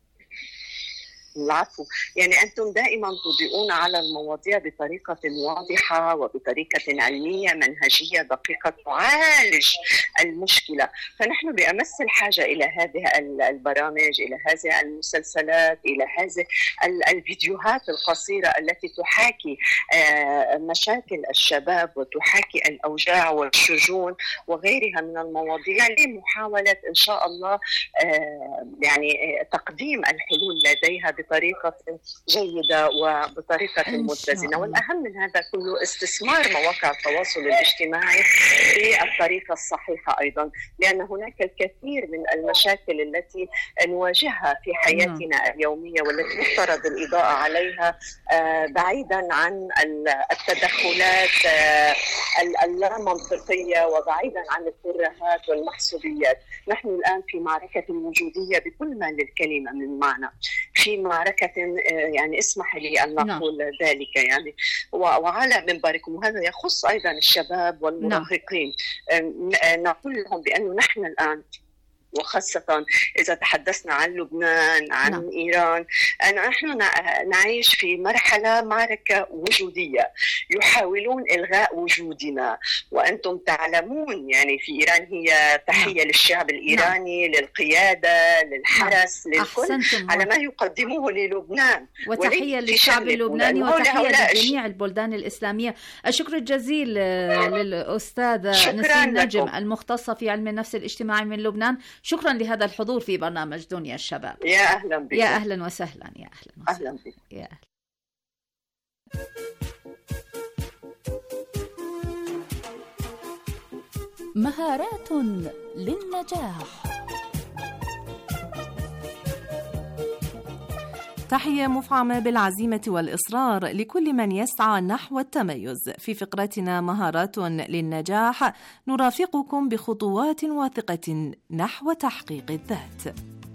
العفو. يعني أنتم دائما تضيئون على المواضيع بطريقة واضحة وبطريقة علمية منهجية دقيقة تعالج المشكلة. فنحن بأمس الحاجة إلى هذه البرامج، إلى هذه المسلسلات، إلى هذه الفيديوهات القصيرة التي تحاكي مشاكل الشباب وتحاكي الأوجاع والشجون وغيرها من المواضيع، لمحاولة إن شاء الله يعني تقديم الحلول لديها بطريقة جيدة وبطريقة متزنة. والأهم من هذا كله استثمار مواقع التواصل الاجتماعي بالطريقة الصحيحة أيضا، لأن هناك الكثير من المشاكل التي نواجهها في حياتنا اليومية والتي يفترض الإضاءة عليها بعيدا عن التدخلات اللامنطقية وبعيدا عن الترهات والمحسوبيات. نحن الآن في معركة وجودية بكل ما للكلمة من معنى، في معركة يعني اسمح لي أن نقول نعم. ذلك يعني وعلى منبركم، وهذا يخص أيضا الشباب والمراهقين. نعم. نقول لهم بأنه نحن الآن وخاصة إذا تحدثنا عن لبنان عن نعم. إيران، نحن نعيش في مرحلة معركة وجودية، يحاولون إلغاء وجودنا. وأنتم تعلمون يعني في إيران هي تحية نعم. للشعب الإيراني نعم. للقيادة للحرس نعم. للكل على ما يقدموه للبنان، وتحية للشعب اللبناني وتحية لجميع البلدان الإسلامية. الشكر الجزيل للأستاذة نسرين نجم المختصة في علم النفس الاجتماعي من لبنان. شكرا لهذا الحضور في برنامج دنيا الشباب. يا أهلا بك. يا أهلا وسهلا. يا أهلا وسهلا. أهلا بك. يا أهلا. مهارات للنجاح. تحية مفعمة بالعزيمة والإصرار لكل من يسعى نحو التميز. في فقرتنا مهارات للنجاح نرافقكم بخطوات واثقة نحو تحقيق الذات.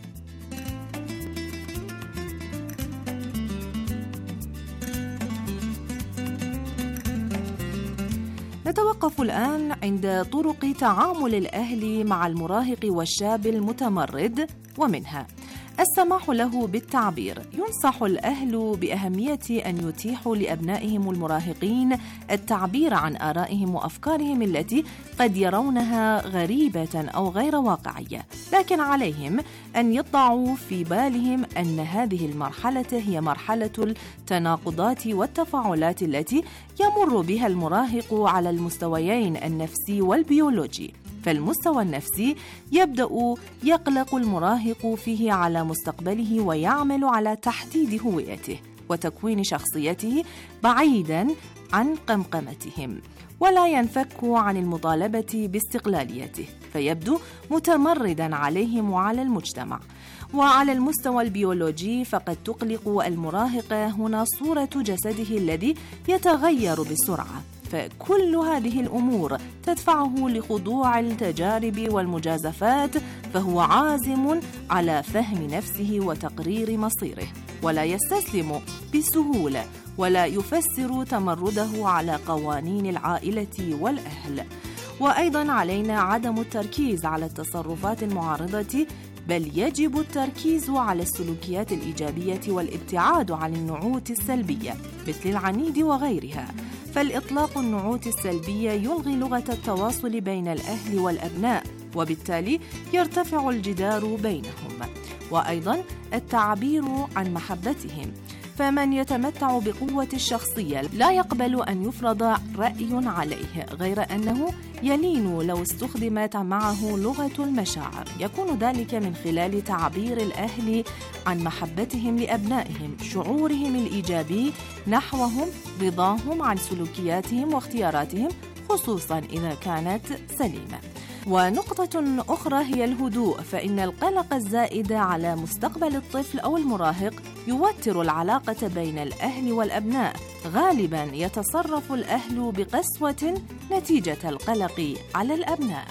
نتوقف الآن عند طرق تعامل الأهل مع المراهق والشاب المتمرد، ومنها السماح له بالتعبير. ينصح الأهل بأهمية أن يتيحوا لأبنائهم المراهقين التعبير عن آرائهم وأفكارهم التي قد يرونها غريبة أو غير واقعية، لكن عليهم أن يضعوا في بالهم أن هذه المرحلة هي مرحلة التناقضات والتفاعلات التي يمر بها المراهق على المستويين النفسي والبيولوجي. فالمستوى النفسي يبدأ يقلق المراهق فيه على مستقبله ويعمل على تحديد هويته وتكوين شخصيته بعيداً عن قمقمتهم، ولا ينفك عن المطالبة باستقلاليته، فيبدو متمرداً عليهم وعلى المجتمع. وعلى المستوى البيولوجي فقد تقلق المراهق هنا صورة جسده الذي يتغير بسرعة، فكل هذه الأمور تدفعه لخضوع التجارب والمجازفات، فهو عازم على فهم نفسه وتقرير مصيره، ولا يستسلم بسهولة، ولا يفسر تمرده على قوانين العائلة والأهل. وأيضا علينا عدم التركيز على التصرفات المعارضة، بل يجب التركيز على السلوكيات الإيجابية والابتعاد عن النعوت السلبية مثل العنيد وغيرها، فالإطلاق النعوت السلبية يلغي لغة التواصل بين الأهل والأبناء، وبالتالي يرتفع الجدار بينهم. وأيضا التعبير عن محبتهم، فمن يتمتع بقوة الشخصية لا يقبل أن يفرض رأي عليه، غير أنه يلين لو استخدمت معه لغة المشاعر. يكون ذلك من خلال تعبير الأهل عن محبتهم لأبنائهم، شعورهم الإيجابي نحوهم، رضاهم عن سلوكياتهم واختياراتهم خصوصا إذا كانت سليمة. ونقطة أخرى هي الهدوء، فإن القلق الزائد على مستقبل الطفل أو المراهق يوتر العلاقة بين الأهل والأبناء. غالباً يتصرف الأهل بقسوة نتيجة القلق على الأبناء.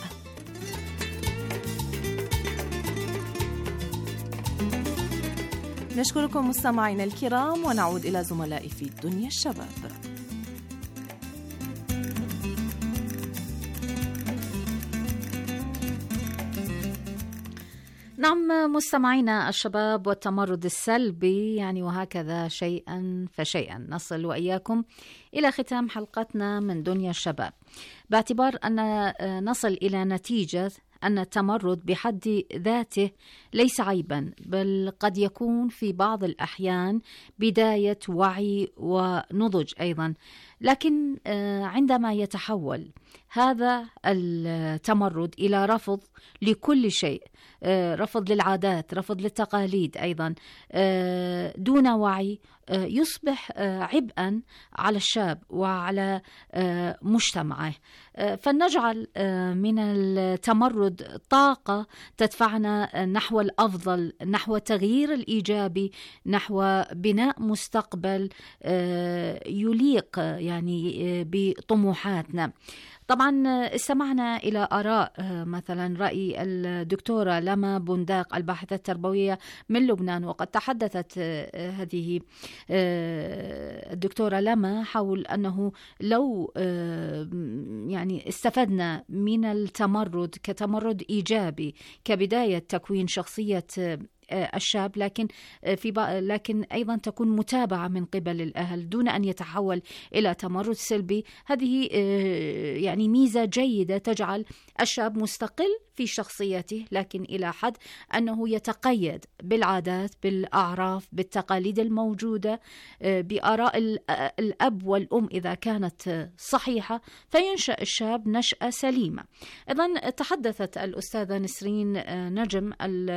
نشكركم مستمعينا الكرام، ونعود إلى زملائي في دنيا الشباب. نعم مستمعينا الشباب والتمرد السلبي، يعني وهكذا شيئا فشيئا نصل وإياكم إلى ختام حلقتنا من دنيا الشباب، باعتبار أن نصل إلى نتيجة أن التمرد بحد ذاته ليس عيبا، بل قد يكون في بعض الأحيان بداية وعي ونضج أيضا. لكن عندما يتحول هذا التمرد إلى رفض لكل شيء، رفض للعادات، رفض للتقاليد أيضا دون وعي، يصبح عبئا على الشاب وعلى مجتمعه. فلنجعل من التمرد طاقة تدفعنا نحو الأفضل، نحو التغيير الإيجابي، نحو بناء مستقبل يليق يعني بطموحاتنا. طبعا استمعنا إلى آراء مثلا رأي الدكتورة لما بنداق الباحثة التربوية من لبنان، وقد تحدثت هذه الدكتورة لما حول أنه لو يعني استفدنا من التمرد كتمرد إيجابي كبداية تكوين شخصية الشاب، لكن في لكن أيضا تكون متابعة من قبل الأهل دون أن يتحول إلى تمرد سلبي. هذه يعني ميزة جيدة تجعل الشاب مستقل في شخصيته، لكن إلى حد أنه يتقيد بالعادات، بالأعراف، بالتقاليد الموجودة، بآراء الأب والأم إذا كانت صحيحة، فينشأ الشاب نشأة سليمة. أيضا تحدثت الأستاذة نسرين نجم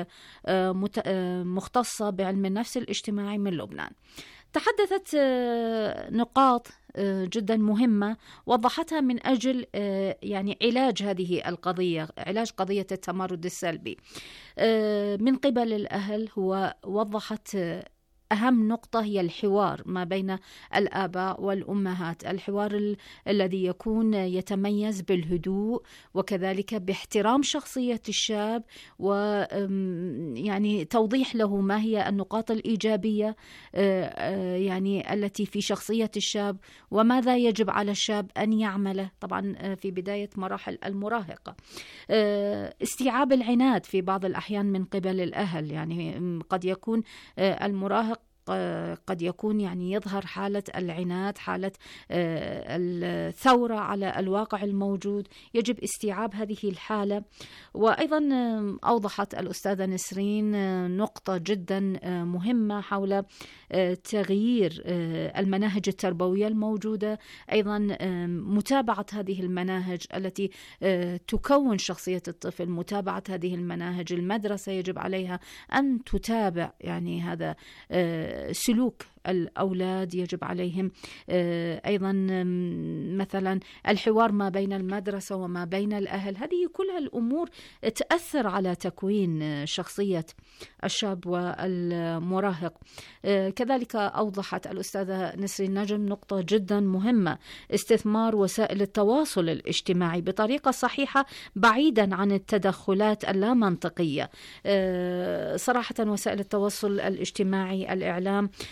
المختصة بعلم النفس الاجتماعي من لبنان، تحدثت نقاط جدا مهمة وضحتها من أجل يعني علاج هذه القضية، علاج قضية التمرد السلبي من قبل الأهل. هو وضحت أهم نقطة هي الحوار ما بين الآباء والأمهات، الحوار ال- الذي يكون يتميز بالهدوء وكذلك باحترام شخصية الشاب، ويعني توضيح له ما هي النقاط الإيجابية يعني التي في شخصية الشاب، وماذا يجب على الشاب أن يعمله طبعا في بداية مراحل المراهقة. استيعاب العناد في بعض الأحيان من قبل الأهل، يعني قد يكون المراهق قد يكون يعني يظهر حالة العناد، حالة الثورة على الواقع الموجود، يجب استيعاب هذه الحالة. وأيضا أوضحت الأستاذة نسرين نقطة جدا مهمة حول تغيير المناهج التربوية الموجودة، أيضا متابعة هذه المناهج التي تكون شخصية الطفل، متابعة هذه المناهج. المدرسة يجب عليها أن تتابع يعني هذا سلوك الأولاد، يجب عليهم أيضا مثلا الحوار ما بين المدرسة وما بين الأهل. هذه كلها الأمور تأثر على تكوين شخصية الشاب والمراهق. كذلك أوضحت الأستاذة نسرين نجم نقطة جدا مهمة، استثمار وسائل التواصل الاجتماعي بطريقة صحيحة بعيدا عن التدخلات اللامنطقية. صراحة وسائل التواصل الاجتماعي، الإعلام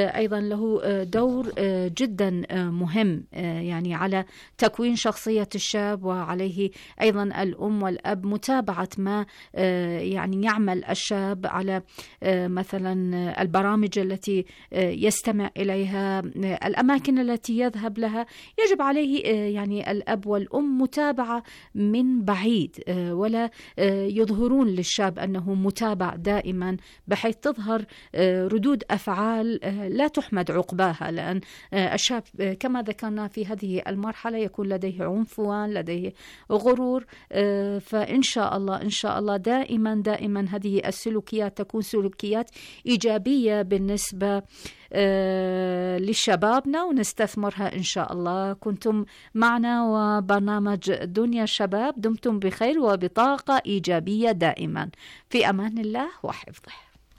أيضا له دور جدا مهم يعني على تكوين شخصية الشاب، وعليه أيضا الأم والأب متابعة ما يعني يعمل الشاب على مثلا البرامج التي يستمع إليها، الأماكن التي يذهب لها. يجب عليه يعني الأب والأم متابعة من بعيد، ولا يظهرون للشاب أنه متابع دائما، بحيث تظهر ردود أفعال لا تحمد عقباها، لأن الشاب كما ذكرنا في هذه المرحلة يكون لديه عنفوان، لديه غرور. فإن شاء الله إن شاء الله دائما دائما هذه السلوكيات تكون سلوكيات إيجابية بالنسبة لشبابنا، ونستثمرها إن شاء الله. كنتم معنا وبرنامج دنيا الشباب، دمتم بخير وبطاقة إيجابية دائما، في أمان الله وحفظه.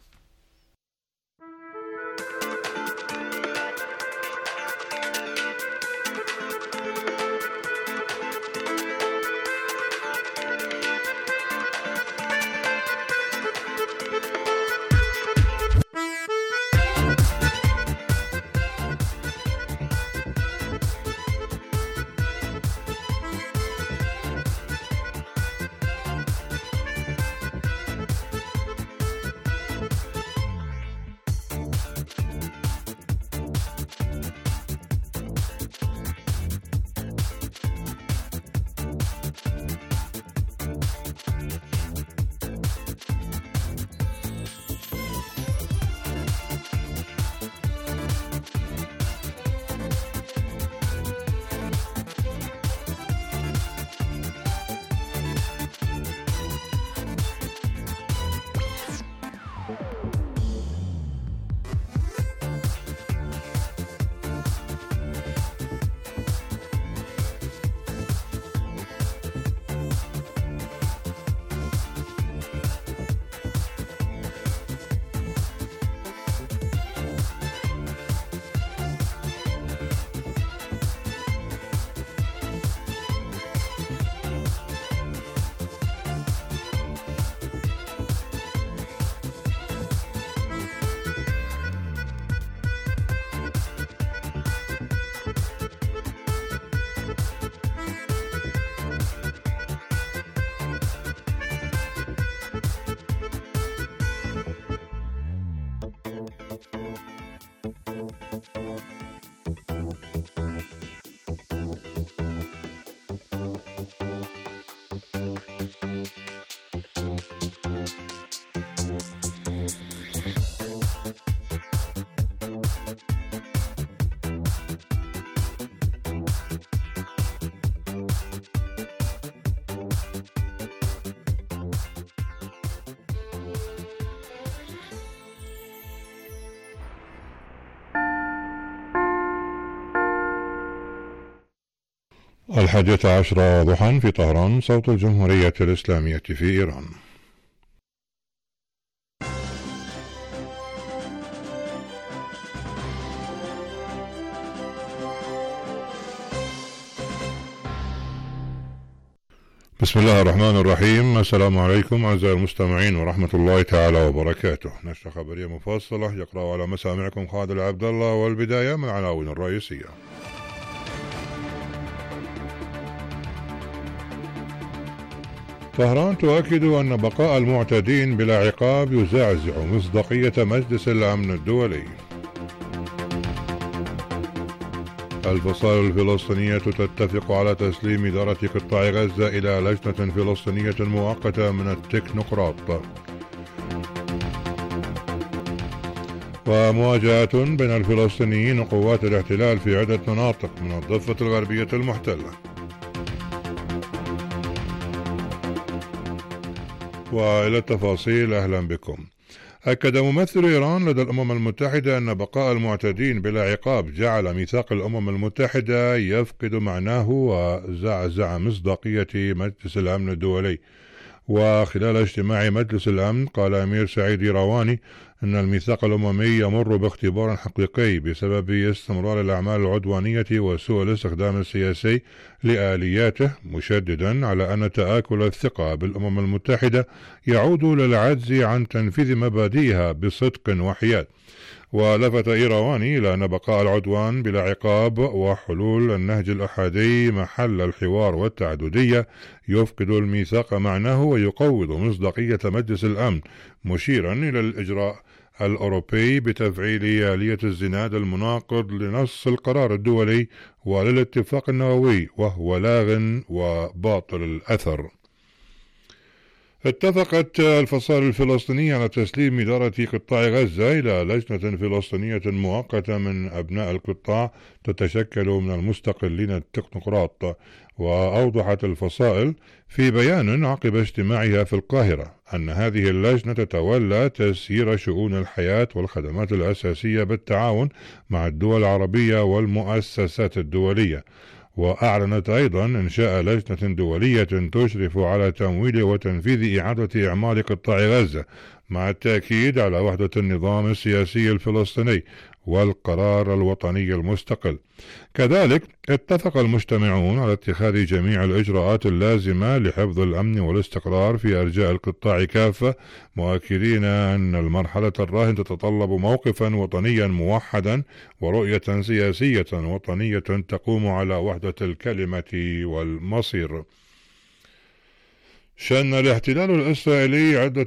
الحادية عشرة ضحى في طهران، صوت الجمهورية الإسلامية في إيران. بسم الله الرحمن الرحيم. السلام عليكم أعزائي المستمعين ورحمة الله تعالى وبركاته. نشرة خبرية مفصلة يقرأ على مسامعكم خالد عبد الله، والبداية من العناوين الرئيسية. طهران تؤكد أن بقاء المعتدين بلا عقاب يزعزع مصداقية مجلس الأمن الدولي. الفصائل الفلسطينية تتفق على تسليم إدارة قطاع غزة إلى لجنة فلسطينية مؤقتة من التكنوقراط. ومواجهة بين الفلسطينيين وقوات الاحتلال في عدة مناطق من الضفة الغربية المحتلة. وإلى التفاصيل، أهلا بكم. أكد ممثل إيران لدى الأمم المتحدة أن بقاء المعتدين بلا عقاب جعل ميثاق الأمم المتحدة يفقد معناه وزعزع مصداقية مجلس الأمن الدولي. وخلال اجتماع مجلس الأمن قال أمير سعيد رواني أن الميثاق الأممي يمر باختبار حقيقي بسبب استمرار الأعمال العدوانية وسوء الاستخدام السياسي لآلياته، مشددا على أن تآكل الثقة بالأمم المتحدة يعود للعجز عن تنفيذ مبادئها بصدق وحياد. ولفت إيرواني إلى أن بقاء العدوان بلا عقاب وحلول النهج الأحادي محل الحوار والتعددية يفقد الميثاق معناه ويقوض مصداقية مجلس الأمن، مشيرا إلى الإجراء الأوروبي بتفعيل آلية الزناد المناقض لنص القرار الدولي وللاتفاق النووي، وهو لاغ وباطل الأثر. اتفقت الفصائل الفلسطينية على تسليم إدارة قطاع غزة إلى لجنة فلسطينية مؤقتة من أبناء القطاع تتشكل من المستقلين التكنوقراط. وأوضحت الفصائل في بيان عقب اجتماعها في القاهرة أن هذه اللجنة تتولى تسيير شؤون الحياة والخدمات الأساسية بالتعاون مع الدول العربية والمؤسسات الدولية. وأعلنت أيضا إنشاء لجنة دولية تشرف على تمويل وتنفيذ إعادة إعمار قطاع غزة، مع التأكيد على وحدة النظام السياسي الفلسطيني والقرار الوطني المستقل. كذلك اتفق المجتمعون على اتخاذ جميع الإجراءات اللازمة لحفظ الأمن والاستقرار في أرجاء القطاع كافة، مؤكدين أن المرحلة الراهنة تتطلب موقفا وطنيا موحدا ورؤية سياسية وطنية تقوم على وحدة الكلمة والمصير. شن الاحتلال الإسرائيلي عدة